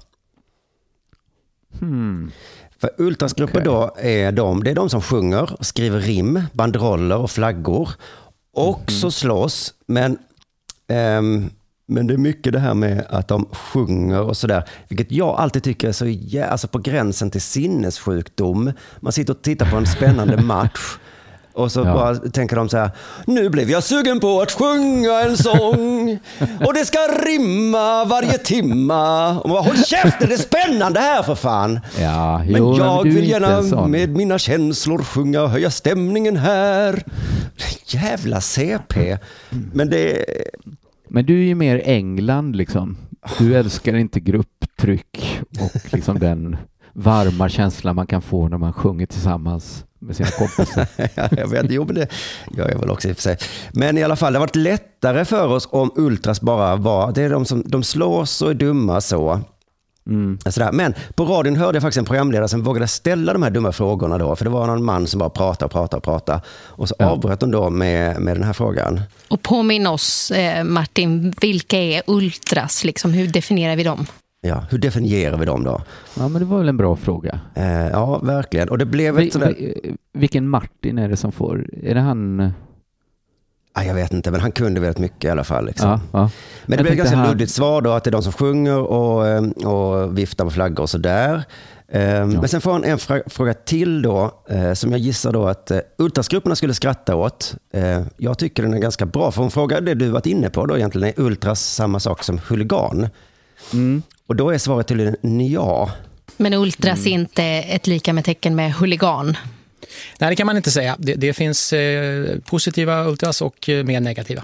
För ultrasgrupper då är de som sjunger och skriver rim, banderoller och flaggor. Och så slåss. Men det är mycket det här med att de sjunger och sådär. Vilket jag alltid tycker är så alltså på gränsen till sinnessjukdom. Man sitter och tittar på en spännande match. Och så bara tänker de så här: nu blev jag sugen på att sjunga en sång. Och det ska rimma varje timma. Och man bara, håll käften, det är spännande här för fan. Ja, men jag vill gärna med mina känslor sjunga och höja stämningen här. Jävla CP. Men du är ju mer England liksom. Du älskar inte grupptryck och liksom den varma känslan man kan få när man sjunger tillsammans med sina kompisar. Jag vet, men det gör jag väl också i och för sig. Men i alla fall, det har varit lättare för oss om Ultras bara var, det är de slås och är dumma så. Sådär. Men på radion hörde jag faktiskt en programledare som vågade ställa de här dumma frågorna då, för det var någon man som bara pratade och så avbröt de då med den här frågan. Och påminn oss, Martin, vilka är Ultras? Liksom, hur definierar vi dem? Ja, hur definierar vi dem då? Ja, men det var väl en bra fråga. Ja, verkligen. Och det blev vilken Martin är det som får? Är det han... Jag vet inte, men han kunde väldigt mycket i alla fall. Liksom. Ja. Men det blev ganska luddigt svar då, att det är de som sjunger och viftar på flaggor och sådär. Men sen får han en fråga till då, som jag gissar då att ultrasgrupperna skulle skratta åt. Jag tycker den är ganska bra, för hon frågar det du varit inne på då egentligen, är ultras samma sak som huligan? Och då är svaret tydligen ja. Men ultras är inte ett lika med tecken med huligan? Nej, det kan man inte säga. Det finns positiva ultras och mer negativa.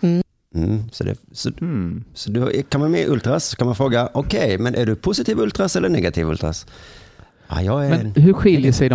Så då kan man med ultras så kan man fråga, okej, men är du positiv ultras eller negativ ultras? Men hur skiljer sig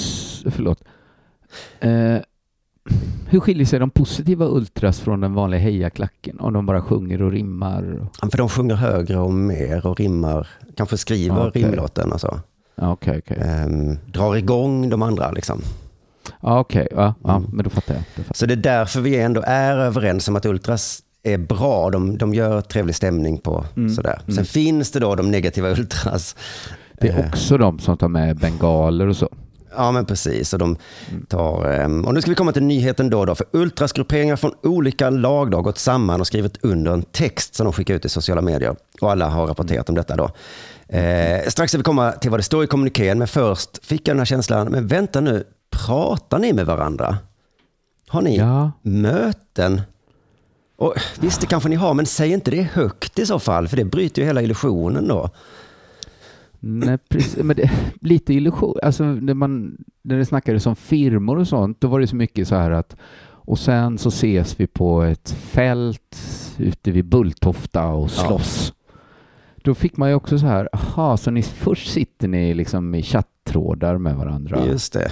hur skiljer sig de positiva ultras från den vanliga hejaklacken om de bara sjunger och rimmar? För de sjunger högre och mer och rimmar, kanske skriver rimlåten och så. Okay. Drar igång de andra liksom. Okej, men då fattar jag. Så det är därför vi ändå är överens om att ultras är bra. De gör trevlig stämning på sådär. Sen finns det då de negativa ultras. Det är också de som tar med bengaler och så. Ja, men precis. Och de tar, och nu ska vi komma till nyheten då. För ultrasgrupperingar från olika lag har gått samman och skrivit under en text som de skickar ut i sociala medier. Och alla har rapporterat om detta då. Strax ska vi komma till vad det står i kommunikén. Men först fick jag den här känslan. Men vänta nu, pratar ni med varandra? Har ni möten? Och visst, det kanske ni har, men säg inte det högt i så fall, för det bryter ju hela illusionen då. Nej, precis. Men lite illusion. Alltså när det snackades om firmor och sånt, då var det så mycket så här att och sen så ses vi på ett fält ute vid Bulltofta och slåss. Då fick man ju också så här, aha, så först sitter ni liksom i chatttrådar med varandra. Just det.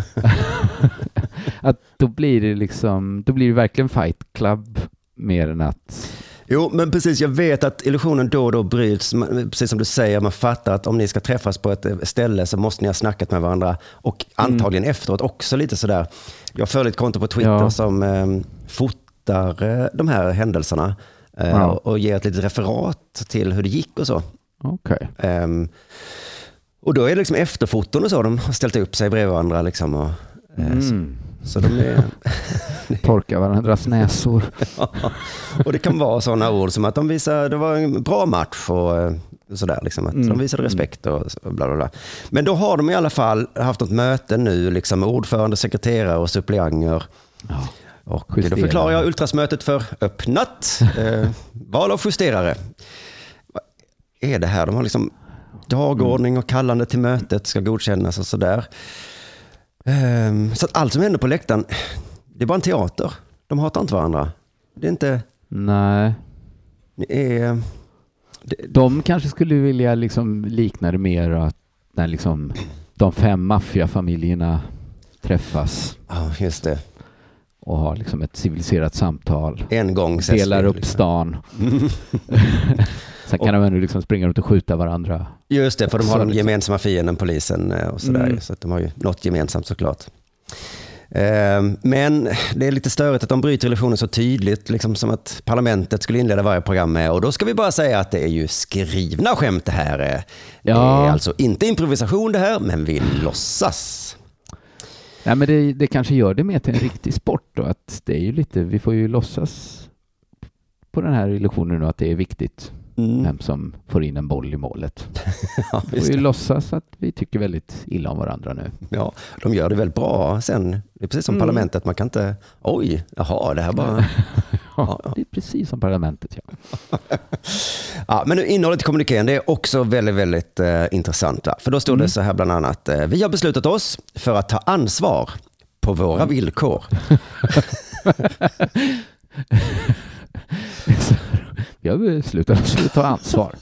Att då blir det verkligen Fight Club mer än att... Jo, men precis, jag vet att illusionen då och då bryts, precis som du säger, man fattar att om ni ska träffas på ett ställe så måste ni ha snackat med varandra och antagligen efteråt också lite sådär. Jag följer ett konto på Twitter som fotar de här händelserna och ger ett litet referat till hur det gick och så. Okej. Och då är det liksom efterfoton och så, de har ställt upp sig bredvid varandra liksom och så de är... torka varandras näsor. Och det kan vara sådana ord som att de visar, det var en bra match och sådär liksom, att de visade respekt och bla bla bla. Men då har de i alla fall haft något möte nu liksom med ordförande, sekreterare och suppleanter. Och då förklarar jag ultrasmötet för öppnat. Val av justerare. Vad är det här? De har liksom dagordning och kallande till mötet ska godkännas och sådär. Så att allt som händer på läktaren, det är bara en teater. De hatar inte varandra. Det är inte... Nej. De kanske skulle vilja liksom likna det mer att när liksom de 5 maffiafamiljerna träffas. Ja, just det. Och har liksom ett civiliserat samtal. En gång delar upp stan. Sen kan de ändå liksom springa runt och skjuta varandra. Just det, för de har den gemensamma fienden, polisen och sådär. Så att de har ju något gemensamt såklart. Men det är lite störigt att de bryter illusionen så tydligt, liksom som att parlamentet skulle inleda varje program med. Och då ska vi bara säga att det är ju skrivna skämt det här. Det är alltså inte improvisation det här, men vi låtsas. Nej, men det kanske gör det mer till en riktig sport då. Att det är ju lite, vi får ju låtsas på den här illusionen nu att det är viktigt. Vem som får in en boll i målet. Vi får ju låtsas att vi tycker väldigt illa om varandra nu. Ja, de gör det väldigt bra sen. Det är precis som parlamentet. Man kan inte, det här bara... Det är precis som parlamentet, Ja, men nu innehållet i kommunikén, det är också väldigt, väldigt intressant. Va? För då stod det så här bland annat, vi har beslutat oss för att ta ansvar på våra villkor. Vi har beslutat att ta ansvar.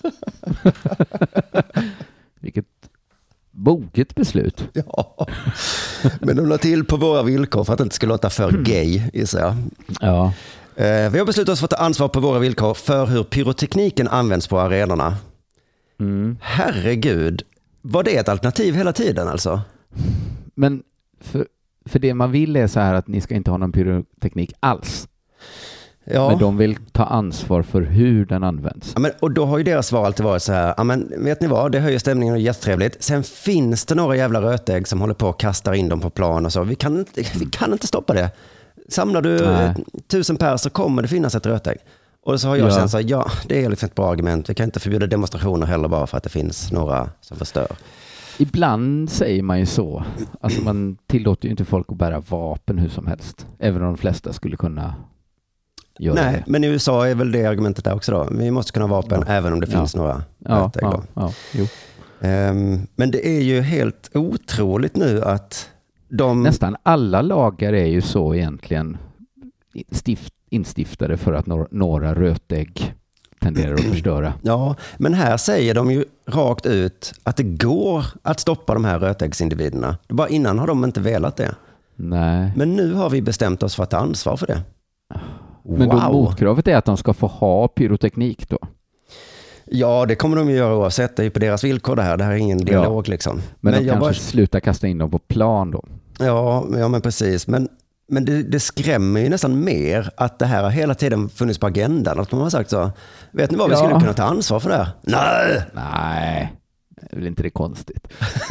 Vilket boget beslut. Ja, men de la till på våra villkor för att det inte skulle låta för gay, gissar jag. Ja. Vi har beslutat oss för att ta ansvar på våra villkor för hur pyrotekniken används på arenorna. Herregud, var det ett alternativ hela tiden alltså? Men för det man vill är så här att ni ska inte ha någon pyroteknik alls. Ja. Men de vill ta ansvar för hur den används. Ja, men, och då har ju deras svar alltid varit så här, ja, men vet ni vad, det höjer stämningen och är jättetrevligt. Sen finns det några jävla rötägg som håller på och kastar in dem på plan och så. Vi kan inte stoppa det. Samlar du 1000 pers så kommer det finnas ett rötägg. Och så har jag känt så här, det är liksom ett bra argument. Vi kan inte förbjuda demonstrationer heller bara för att det finns några som förstör. Ibland säger man ju så. Alltså man tillåter ju inte folk att bära vapen hur som helst. Även om de flesta skulle kunna göra det. Men i USA är väl det argumentet där också då. Vi måste kunna ha vapen även om det finns några rötägg då. Men det är ju helt otroligt nu att nästan alla lagar är ju så egentligen instiftade för att några rötägg tenderar att förstöra. Ja, men här säger de ju rakt ut att det går att stoppa de här rötäggsindividerna. Bara innan har de inte velat det. Nej. Men nu har vi bestämt oss för att ta ansvar för det. Men då motkravet är att de ska få ha pyroteknik då? Ja, det kommer de ju göra oavsett. Det är ju på deras villkor det här. Det här är ingen dialog liksom. Men de kanske slutar kasta in dem på plan då? Ja, men precis. Men det skrämmer ju nästan mer att det här har hela tiden funnits på agendan. Att man har sagt så, vet ni vad, vi skulle kunna ta ansvar för det här? Nej, det är väl inte det konstigt.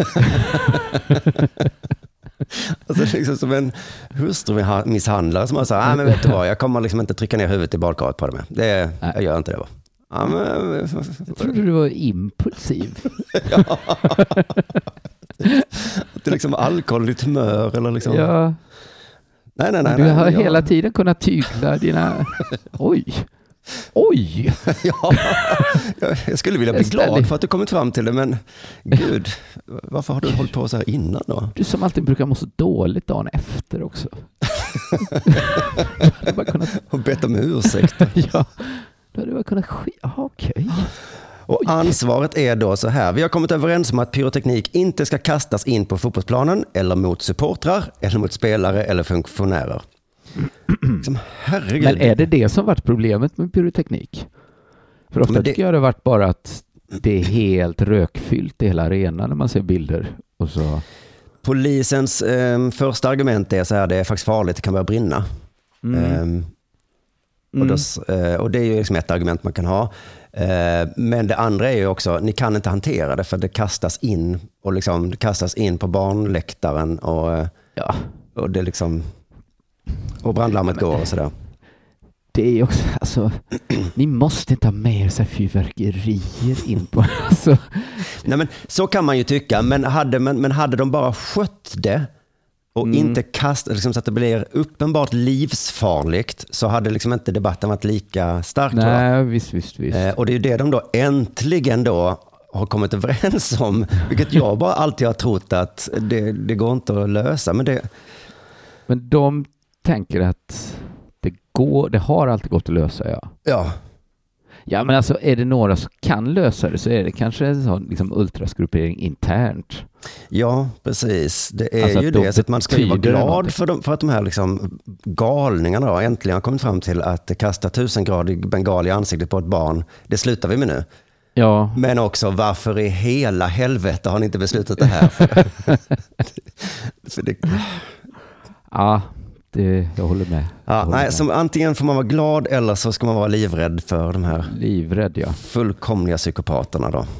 Alltså liksom som en hustrumisshandlare som har sagt, men vet du vad, jag kommer liksom inte trycka ner huvudet i badkaret på det. Jag gör inte det. Jag trodde du var impulsiv. Det är liksom alkohol, lite humör eller liksom. Ja. Nej. Du har hela tiden kunnat tygla dina... Oj! Ja, jag skulle vilja bli glad för att du kommit fram till det, men gud, varför har du hållit på så här innan då? Du som alltid brukar må så dåligt dagen efter också. Och bett om ursäkt. Ja, då hade du bara kunnat okej. Och ansvaret är då så här. Vi har kommit överens om att pyroteknik inte ska kastas in på fotbollsplanen eller mot supportrar eller mot spelare eller funktionärer. Herregud. Men är det som varit problemet med pyroteknik? För ofta tycker jag det har varit bara att det är helt rökfyllt i hela arenan när man ser bilder. Och så. Polisens första argument är så här, det är faktiskt farligt, det kan börja brinna. Och det är ju liksom ett argument man kan ha. Men det andra är ju också, ni kan inte hantera det för det kastas in och liksom, det kastas in på barnläktaren och det liksom och brandlarmet går och sådär. Det är ju också, alltså, ni måste inte ha med er så här fyrverkerier in på, alltså. Nej, men så kan man ju tycka, men hade de bara skött det och inte kastat, liksom, så att det blir uppenbart livsfarligt, så hade liksom inte debatten varit lika stark. Nej, visst. Och det är ju det de då äntligen då har kommit överens om, vilket jag bara alltid har trott att det går inte att lösa. Men de tänker att det har alltid gått att lösa, Ja, men alltså är det några som kan lösa det så är det kanske en sån liksom ultrasgruppering internt. Ja, precis. Det är alltså ju det. Så att man ska ju vara glad för att de här liksom galningarna då äntligen har kommit fram till att kasta 1000-gradig bengal i ansiktet på ett barn. Det slutar vi med nu. Ja. Men också, varför i hela helvete har ni inte beslutat det här? för det... Ja, jag håller med. Som antingen får man vara glad eller så ska man vara livrädd för de här fullkomliga psykopaterna då.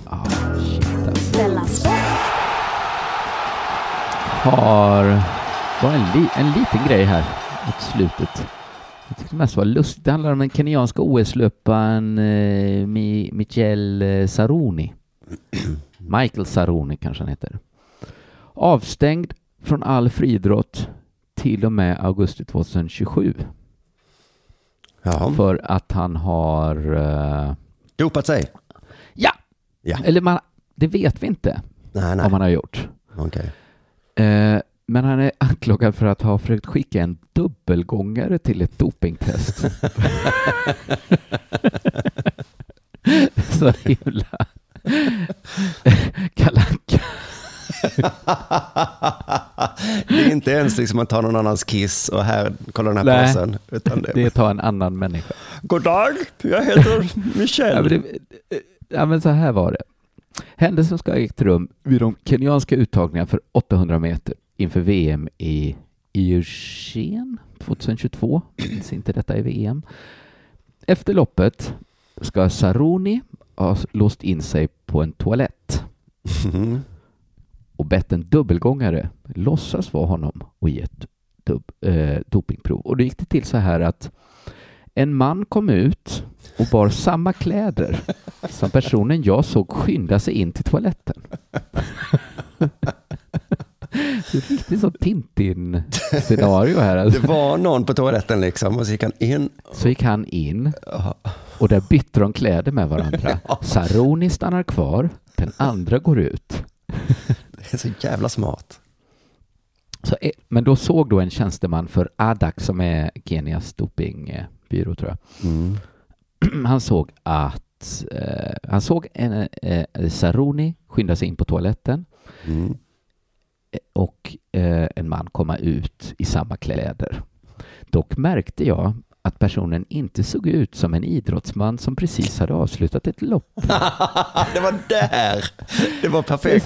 Var en liten grej här mot slutet. Jag tyckte det mest var lustigt. Det handlar om den kenyanska OS-löparen Michael Saruni. Michael Saruni kanske han heter. Avstängd från all friidrott till och med augusti 2027. Ja. För att han har... dopat sig? Ja. Eller det vet vi inte om han har gjort. Okay. Men han är anklagad för att ha försökt skicka en dubbelgångare till ett dopingtest. Så himla kalanka. Det är inte ens liksom att ta någon annans kiss och här, kolla den här påsen. Utan det tar en annan människa. God dag, jag heter Michel. Men så här var det. Händelsen ska ha ägt rum vid de kenyanska uttagningarna för 800 meter inför VM i Eugene 2022. Minns inte detta i VM. Efter loppet ska Saruni ha låst in sig på en toalett. Och bett en dubbelgångare låtsas vara honom och ge ett dopingprov. Och det gick det till så här att en man kom ut och bar samma kläder som personen jag såg skynda sig in till toaletten. Det är riktigt så Tintin-scenario här. Alltså. Det var någon på toaletten liksom och så gick han in. Så gick han in och där bytte de kläder med varandra. Saruni stannar kvar, den andra går ut. Det är så jävla smart. Så, men då såg då en tjänsteman för ADAC som är Kenias dopingbyrå tror jag. Han såg att Saruni skynda sig in på toaletten och en man komma ut i samma kläder. Dock märkte jag att personen inte såg ut som en idrottsman som precis hade avslutat ett lopp. Det var där! Det var perfekt.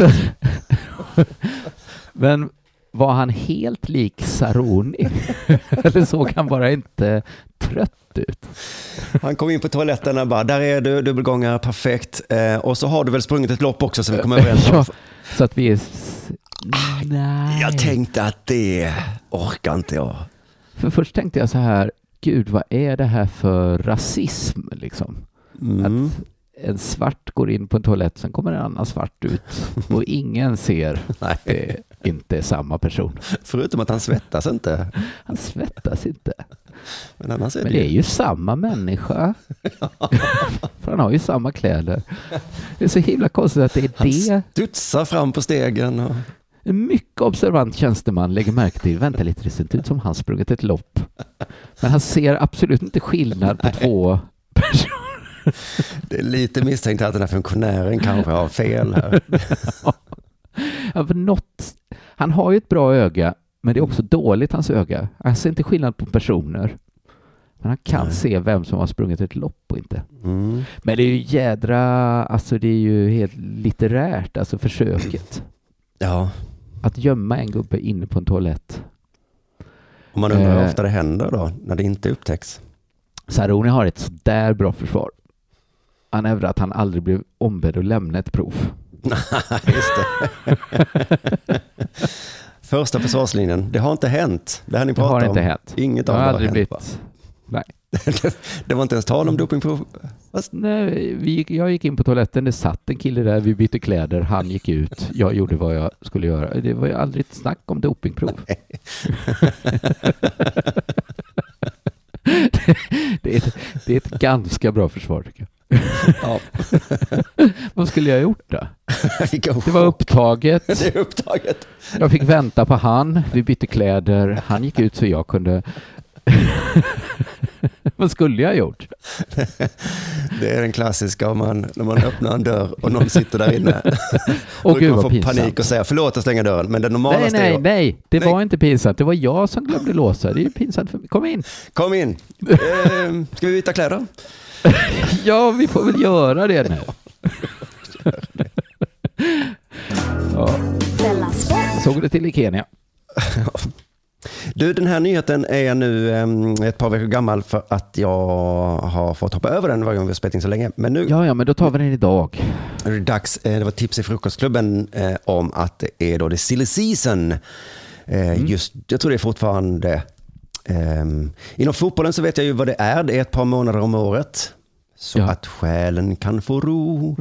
Men var han helt lik Saruni? Eller såg han bara inte trött ut? Han kom in på toaletten och bara, där är du, dubbelgångare, perfekt. Och så har du väl sprungit ett lopp också som vi kommer överens om. Så att vi är... Nej. Jag tänkte att det orkar inte jag. För först tänkte jag så här, gud vad är det här för rasism liksom? Att en svart går in på en toalett, sen kommer en annan svart ut och ingen ser att det inte är samma person. Förutom att han svettas inte. Han svettas inte. Men annars är det är ju samma människa. För han har ju samma kläder. Det är så himla konstigt att det är han det. Studsar fram på stegen. Och... En mycket observant tjänsteman lägger märke till, vänta lite, det ser inte ut som han sprungit ett lopp. Men han ser absolut inte skillnad på två personer. Det är lite misstänkt att den här funktionären kanske har fel här. Ja, för han har ju ett bra öga, men det är också dåligt hans öga. Han ser inte skillnad på personer. Men han kan se vem som har sprungit ett lopp och inte. Mm. Men det är ju alltså det är ju helt litterärt, alltså försöket. Ja. Att gömma en gubbe inne på en toalett. Och man undrar hur ofta det händer då, när det inte upptäcks. Saroni har ett sådär bra försvar. Han hävdar att han aldrig blev ombedd att lämna ett prov. Just det. Första försvarslinjen. Det har inte hänt. Det här ni pratar om. Det har inte hänt. Inget av det har aldrig blivit. Nej. Det var inte ens tal om dopingprov. Nej, jag gick in på toaletten. Det satt en kille där. Vi bytte kläder. Han gick ut. Jag gjorde vad jag skulle göra. Det var ju aldrig ett snack om dopingprov. Det är ett ganska bra försvar, tycker jag. Ja. Vad skulle jag ha gjort då? Det var upptaget. Det är upptaget. Jag fick vänta på han. Vi bytte kläder. Han gick ut så jag kunde... Vad skulle jag ha gjort? Det är den klassiska när man öppnar en dörr och någon sitter där inne. Och gud, man får pinsamt. panik och säga förlåt att stänga dörren. Men det normala nej. Det var inte pinsamt. Det var jag som glömde låsa. Det är ju pinsamt för mig. Kom in. Ska vi byta kläder? Ja, vi får väl göra det nu. Ja. Såg det till i Kenya. Du, den här nyheten är nu ett par veckor gammal för att jag har fått hoppa över den varje gång vi har spelat in så länge. Men nu, ja, men då tar vi den idag. Det är dags. Det var tips i frukostklubben om att det är då det silly season. Jag tror det är fortfarande... inom fotbollen så vet jag ju vad det är. Det är ett par månader om året. Så att själen kan få ro.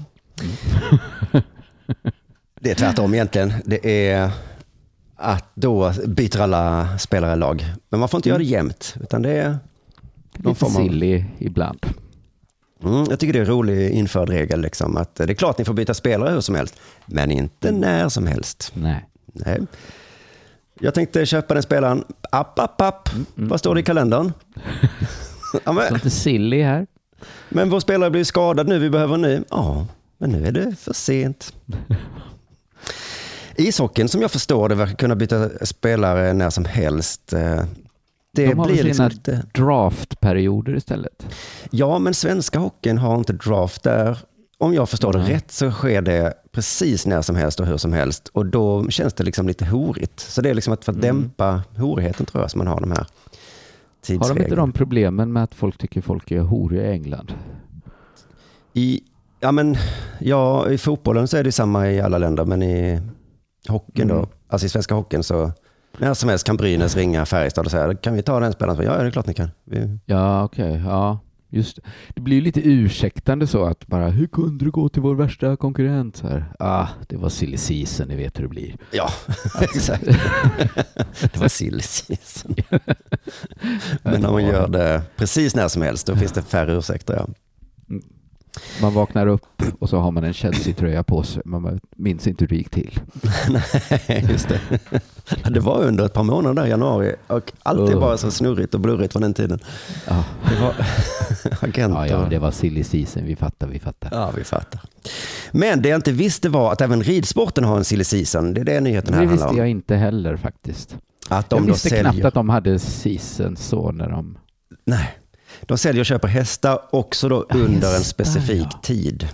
Det är tvärtom egentligen. Det är... att då byter alla spelare lag. Men man får inte göra det jämt. Utan det är lite silly ibland. Jag tycker det är en rolig införd regel. Liksom, att det är klart ni får byta spelare hur som helst. Men inte när som helst. Nej. Jag tänkte köpa den spelaren. App. Vad står det i kalendern? Det är inte silly här. Men vår spelare blir skadad nu. Vi behöver en ny. Ja, men nu är det för sent. Ishockeyn, som jag förstår det, verkar kunna byta spelare när som helst. De har blir liksom lite draftperioder istället. Ja, men svenska hockeyn har inte draft där. Om jag förstår det rätt så sker det precis när som helst och hur som helst. Och då känns det liksom lite horigt. Så det är liksom att dämpa horigheten, tror jag, som man har de här tidsreglerna. Har de inte de problemen med att folk tycker folk är horiga i England? I fotbollen så är det samma i alla länder, men i hockeyn då, alltså i svenska hockeyn, så när som helst kan Brynäs ringa Färjestad och säga, kan vi ta den spelaren? Ja, det är klart ni kan. Ja, okej. Ja, just det. Blir ju lite ursäktande så att bara, hur kunde du gå till vår värsta konkurrent här? Det var silly season, ni vet hur det blir. Ja, exakt. Det var silly season. Men när man gör det precis när som helst, då finns det färre ursäkter, ja. Man vaknar upp och så har man en Chelsea-tröja på sig. Man minns inte hur det gick till. Nej, just det. Det var under ett par månader där i januari. Och alltid bara så snurrigt och blurrigt från den tiden. Ja. Det var agenter. Ja, det var silly season. Vi fattar. Ja, vi fattar. Men det jag inte visste var att även ridsporten har en silly season. Det är det nyheten här handlar om. Det visste jag inte heller faktiskt. Att jag visste knappt att de hade season så när de... Nej. De säljer och köper hästar också då under en specifik tid.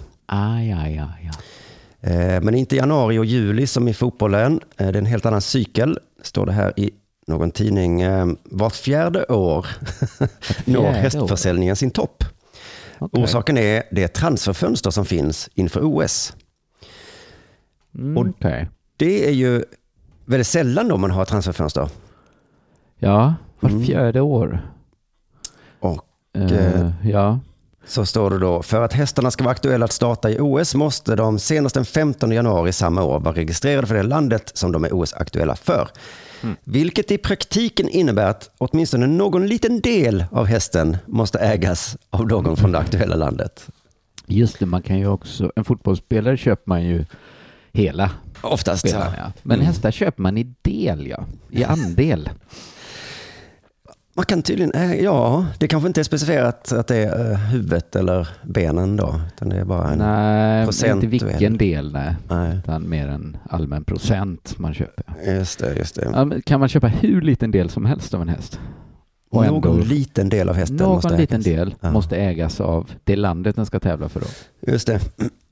Men inte januari och juli som i fotbollen. Det är en helt annan cykel. Står det här i någon tidning. Vart fjärde år når hästförsäljningen sin topp. Okay. Orsaken är det transferfönster som finns inför OS. Och det är ju väldigt sällan då man har transferfönster. Ja, vart fjärde år. Och Så står det då, för att hästarna ska vara aktuella att starta i OS måste de senast den 15 januari samma år vara registrerade för det landet som de är OS-aktuella för. Vilket i praktiken innebär att åtminstone någon liten del av hästen måste ägas av någon från det aktuella landet. Just det, man kan ju också, en fotbollsspelare köper man ju hela. Oftast. Spelaren, ja. Men hästar köper man i del, i andel. Man kan tydligen, det kanske inte är specificerat att det är huvudet eller benen då, utan det är bara en procent. Inte vilken del, utan mer en allmän procent man köper. Just det. Kan man köpa hur liten del som helst av en häst? Och någon liten del av hästen måste ägas. Någon liten del måste ägas av det landet den ska tävla för då. Just det.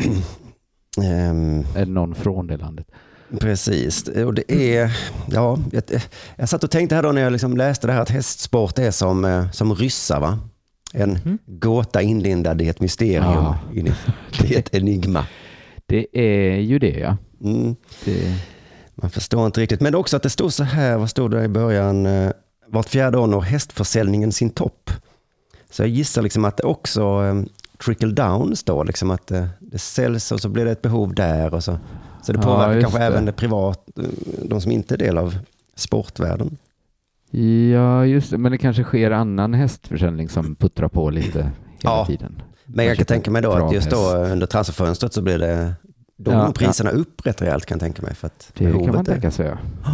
Eller någon från det landet. Precis, och det är, jag satt och tänkte här då när jag liksom läste det här att hästsport är som ryssar, va? En gåta inlindad i ett mysterium, i ett enigma. Det är ju det, ja. Man förstår inte riktigt, men också att det stod så här, vad stod det i början, vart fjärde år når hästförsäljningen sin topp. Så jag gissar liksom att det också trickle down står, liksom att det säljs och så blir det ett behov där och så det påverkar kanske även det privat, de som inte är del av sportvärlden. Ja, just det. Men det kanske sker annan hästförsäljning som puttrar på lite hela tiden. Men jag kan tänka mig då att just då under transferfönstret så blir det då priserna upp rätt rejält, kan jag tänka mig. För att det kan man tänka sig,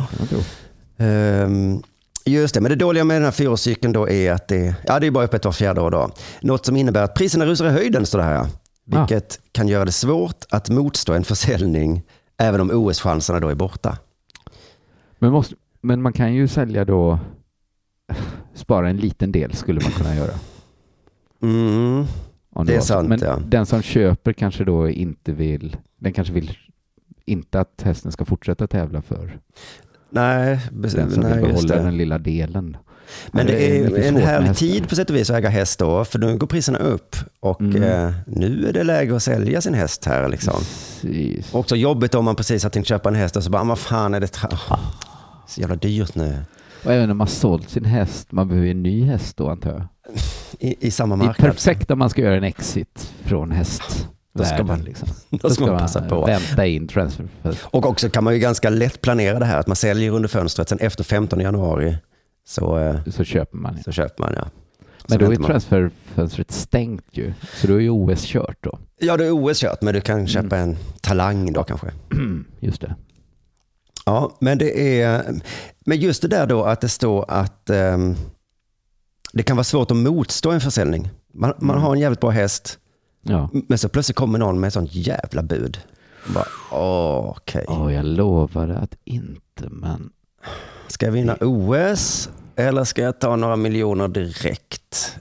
Just det, men det dåliga med den här 4-årscykeln då är att det är bara öppet var fjärde år då. Något som innebär att priserna rusar i höjden, står det här. Vilket kan göra det svårt att motstå en försäljning även om OS-chanserna då är borta. Men man kan ju sälja då, spara en liten del skulle man kunna göra. Det är sant, men den som köper kanske då den kanske vill inte att hästen ska fortsätta tävla för. Nej, den som vill behålla den lilla delen. Men det är en härlig tid på sätt och vis att äga häst då, för nu går priserna upp och nu är det läge att sälja sin häst här liksom. Precis. Också jobbigt om man precis har tänkt köpa en häst och så bara, vad fan är det så jävla dyrt nu. Och även om man sålt sin häst, man behöver en ny häst då, antar jag. I samma marknad. Det är perfekt om man ska göra en exit från häst. Då ska man passa på. Vänta in transfer. Och också kan man ju ganska lätt planera det här, att man säljer under fönstret, sen efter 15 januari så köper man. Så köper man, ja. Men då är transferfönstret stängt ju. Så då är ju OS kört då. Ja, det är OS kört, men du kan köpa en talang då kanske. Just det. Ja, men men just det där då att det står att det kan vara svårt att motstå en försäljning. Man har en jävligt bra häst. Ja. Men så plötsligt kommer någon med ett sånt jävla bud. Okej. Jag lovade att inte, men... Ska jag vinna OS eller ska jag ta några miljoner direkt?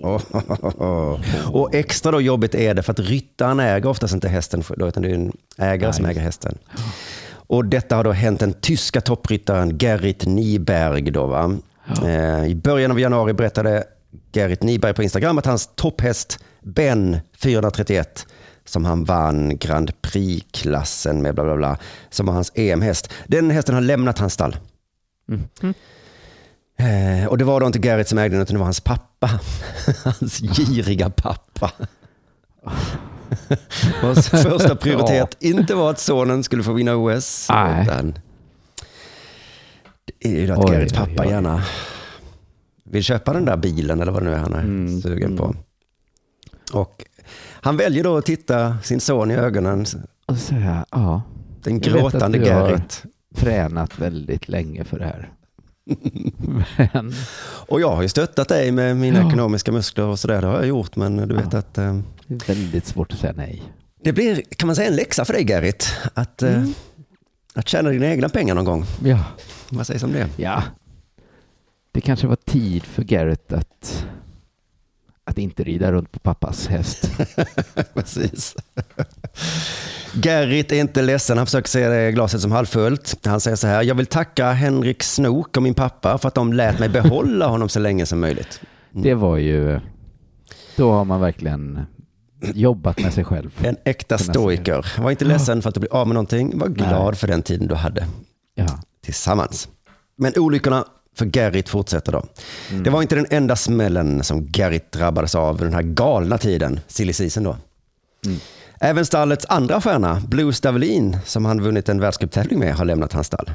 Och extra då jobbigt är det för att ryttaren äger oftast inte hästen då, utan det är en ägare som äger hästen. Och detta har då hänt den tyska toppryttaren Gerrit Nyberg då, va? I början av januari berättade Gerrit Nyberg på Instagram att hans topphäst Ben 431, som han vann Grand Prix-klassen med bla bla bla, som var hans EM-häst. Den hästen har lämnat hans stall. Och det var då inte Gerrit som ägde den, utan det var hans pappa. Hans giriga pappa. Hans första prioritet inte var att sonen skulle få vinna OS. Utan det är ju att Gerrits pappa gärna vill köpa den där bilen eller vad det nu är han är sugen på. Och han väljer då att titta sin son i ögonen. Och säga, den gråtande Gerrit. Tränat väldigt länge för det här. Men... Och jag har ju stöttat dig med mina ekonomiska muskler och sådär, det har jag gjort, men du vet att... det är väldigt svårt att säga nej. Det blir, kan man säga, en läxa för dig, Gerrit, att tjäna dina egna pengar någon gång. Ja. Vad sägs om det? Ja. Det kanske var tid för Gerrit att inte rida runt på pappas häst. Precis. Gerrit är inte ledsen, han försöker se det glaset som halvfullt. Han säger så här: jag vill tacka Henrik Snok och min pappa för att de lät mig behålla honom så länge som möjligt. Det var ju, då har man verkligen jobbat med sig själv. En äkta stoiker. Var inte ledsen för att du blev av med någonting. Var glad för den tiden du hade tillsammans. Men olyckorna För Gerrit fortsätter då. Det var inte den enda smällen som Gerrit drabbades av den här galna tiden, silly season då. Även stallets andra stjärna, Blue Stavelin, som han vunnit en världscuptävling med, har lämnat hans stall.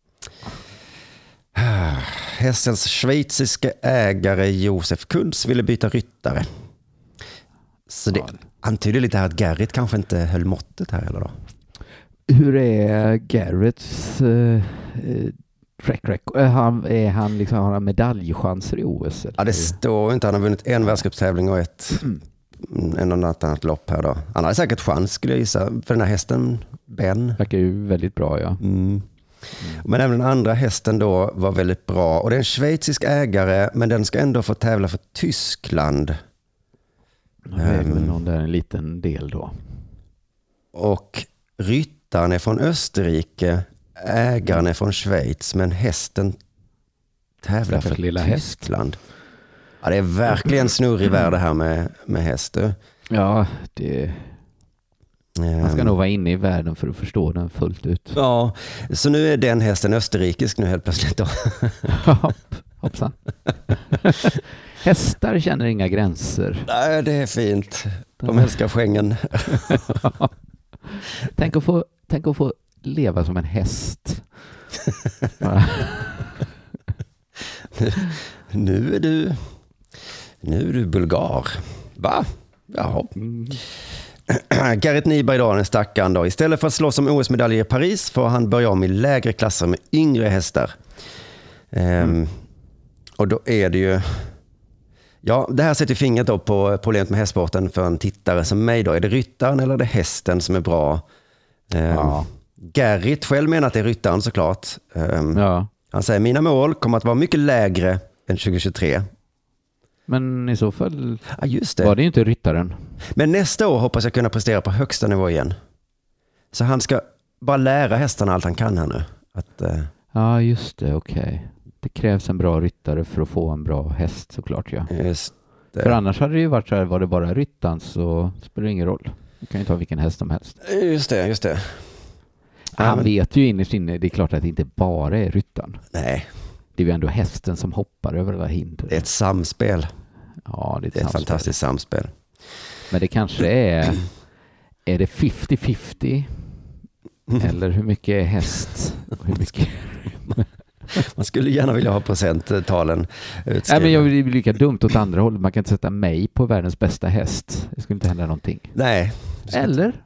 Hästens schweiziska ägare Josef Kuntz ville byta ryttare. Så det antyder lite här att Gerrit kanske inte höll måttet här eller då. Hur är Gerrits track record? Har han medaljchanser i OS? Eller? Ja, det står inte. Han har vunnit en världscuptävling och en annat lopp här då. Han har säkert chans, skulle jag gissa, för den här hästen, Ben. Verkar ju väldigt bra, ja. Men även den andra hästen då var väldigt bra. Och det är en schweizisk ägare, men den ska ändå få tävla för Tyskland. Det är väl någon där en liten del då. Och ryttaren är från Österrike, ägaren är från Schweiz, men hästen tävlar för Tyskland. Ja, det är verkligen snurrig värld det här med hästar. Ja, man ska nog vara inne i världen för att förstå den fullt ut. Ja, så nu är den hästen österrikisk nu helt plötsligt då. Hoppsan. Hästar känner inga gränser. Nej, det är fint. De älskar Schengen. Tänk att få leva som en häst. Nu är du bulgar. Va? Jaha. Gerrit Nyberg då, den stackaren då. Istället för att slå som OS-medaljer i Paris får han börja om i lägre klasser med yngre hästar. Och då är det ju... Ja, det här sätter fingret då på problemet med hästsporten för en tittare som mig då. Är det ryttaren eller är det hästen som är bra? Gerrit själv menar att det är ryttaren såklart. Han säger, mina mål kommer att vara mycket lägre än 2023. Men i så fall just det. Var det ju inte ryttaren. Men nästa år hoppas jag kunna prestera på högsta nivå igen. Så han ska bara lära hästarna allt han kan här nu. Ja, just det, okej. Det krävs en bra ryttare för att få en bra häst såklart, ja. Just det. För annars hade det ju varit så här, var det bara ryttaren så spelar det ingen roll. Du kan ju ta vilken häst som helst. Just det. Han vet ju innerst inne, det är klart att det inte bara är ryttaren. Nej. Det är ju ändå hästen som hoppar över alla hinder. Det är ett samspel. Ja, det är ett fantastiskt samspel. Men det kanske är det 50-50? Eller hur mycket är häst? Och hur mycket... Man skulle gärna vilja ha procenttalen utskrivna. Nej, men jag blir lika dumt åt andra hållet. Man kan inte sätta mig på världens bästa häst. Det skulle inte hända någonting. Nej. Eller?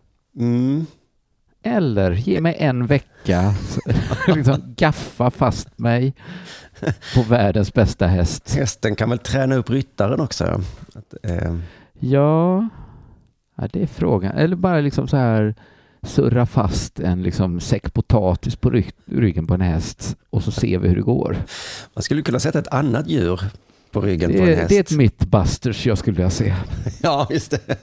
Eller ge mig en vecka liksom gaffa fast mig på världens bästa häst. Hästen kan väl träna upp ryttaren också? Ja, det är frågan. Eller bara liksom så här surra fast en liksom säck potatis på ryggen på en häst och så ser vi hur det går. Man skulle kunna sätta ett annat djur på ryggen på en häst. Det är ett Mythbusters jag skulle vilja se. Ja, just det.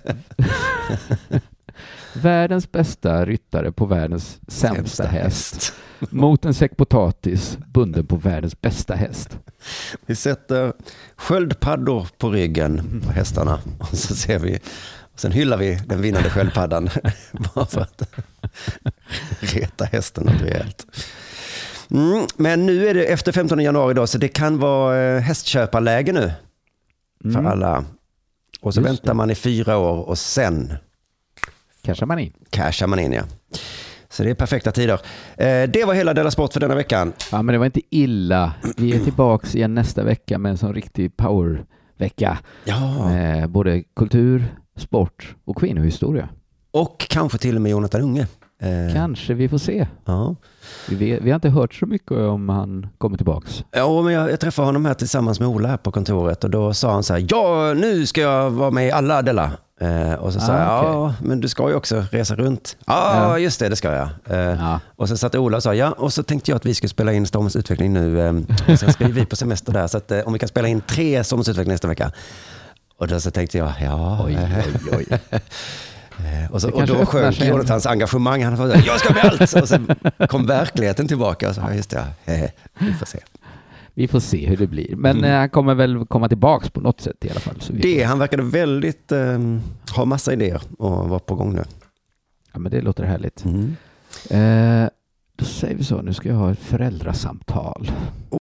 Världens bästa ryttare på världens sämsta häst. Mot en säck potatis bunden på världens bästa häst. Vi sätter sköldpaddor på ryggen på hästarna och så ser vi. Och sen hyllar vi den vinnande sköldpaddan bara för att reta hästen rejält. Men nu är det efter 15 januari då, så det kan vara hästköparläge nu för alla. Och så väntar man i 4 år och sen cashar man in, ja. Så det är perfekta tider. Det var hela Della Sport för denna veckan. Ja, men det var inte illa. Vi är tillbaka igen nästa vecka med en sån riktig powervecka. Ja. Med både kultur, sport och kvinnohistoria. Och kanske till och med Jonathan Unge. Kanske, vi får se. Ja. Vi har inte hört så mycket om han kommer tillbaks. Ja, men jag träffade honom här tillsammans med Ola här på kontoret och då sa han så här, ja, nu ska jag vara med i alla Della. Och så sa jag, ja, men du ska ju också resa runt. Ja, just det ska jag. Och så satt Ola och sa, ja, och så tänkte jag att vi skulle spela in Stormens utveckling nu. Sen ska ju vi på semester där, så att om vi kan spela in 3 Stormens utveckling nästa vecka. Och då så tänkte jag, oj. Och då sjönk Jonathans engagemang. Han sa, jag ska med allt. Och sen kom verkligheten tillbaka. Och så, just det, vi får se. Vi får se hur det blir. Men han kommer väl komma tillbaks på något sätt i alla fall. Så han verkade väldigt ha massa idéer och vara på gång nu. Ja, men det låter härligt. Då säger vi så, nu ska jag ha ett föräldrasamtal.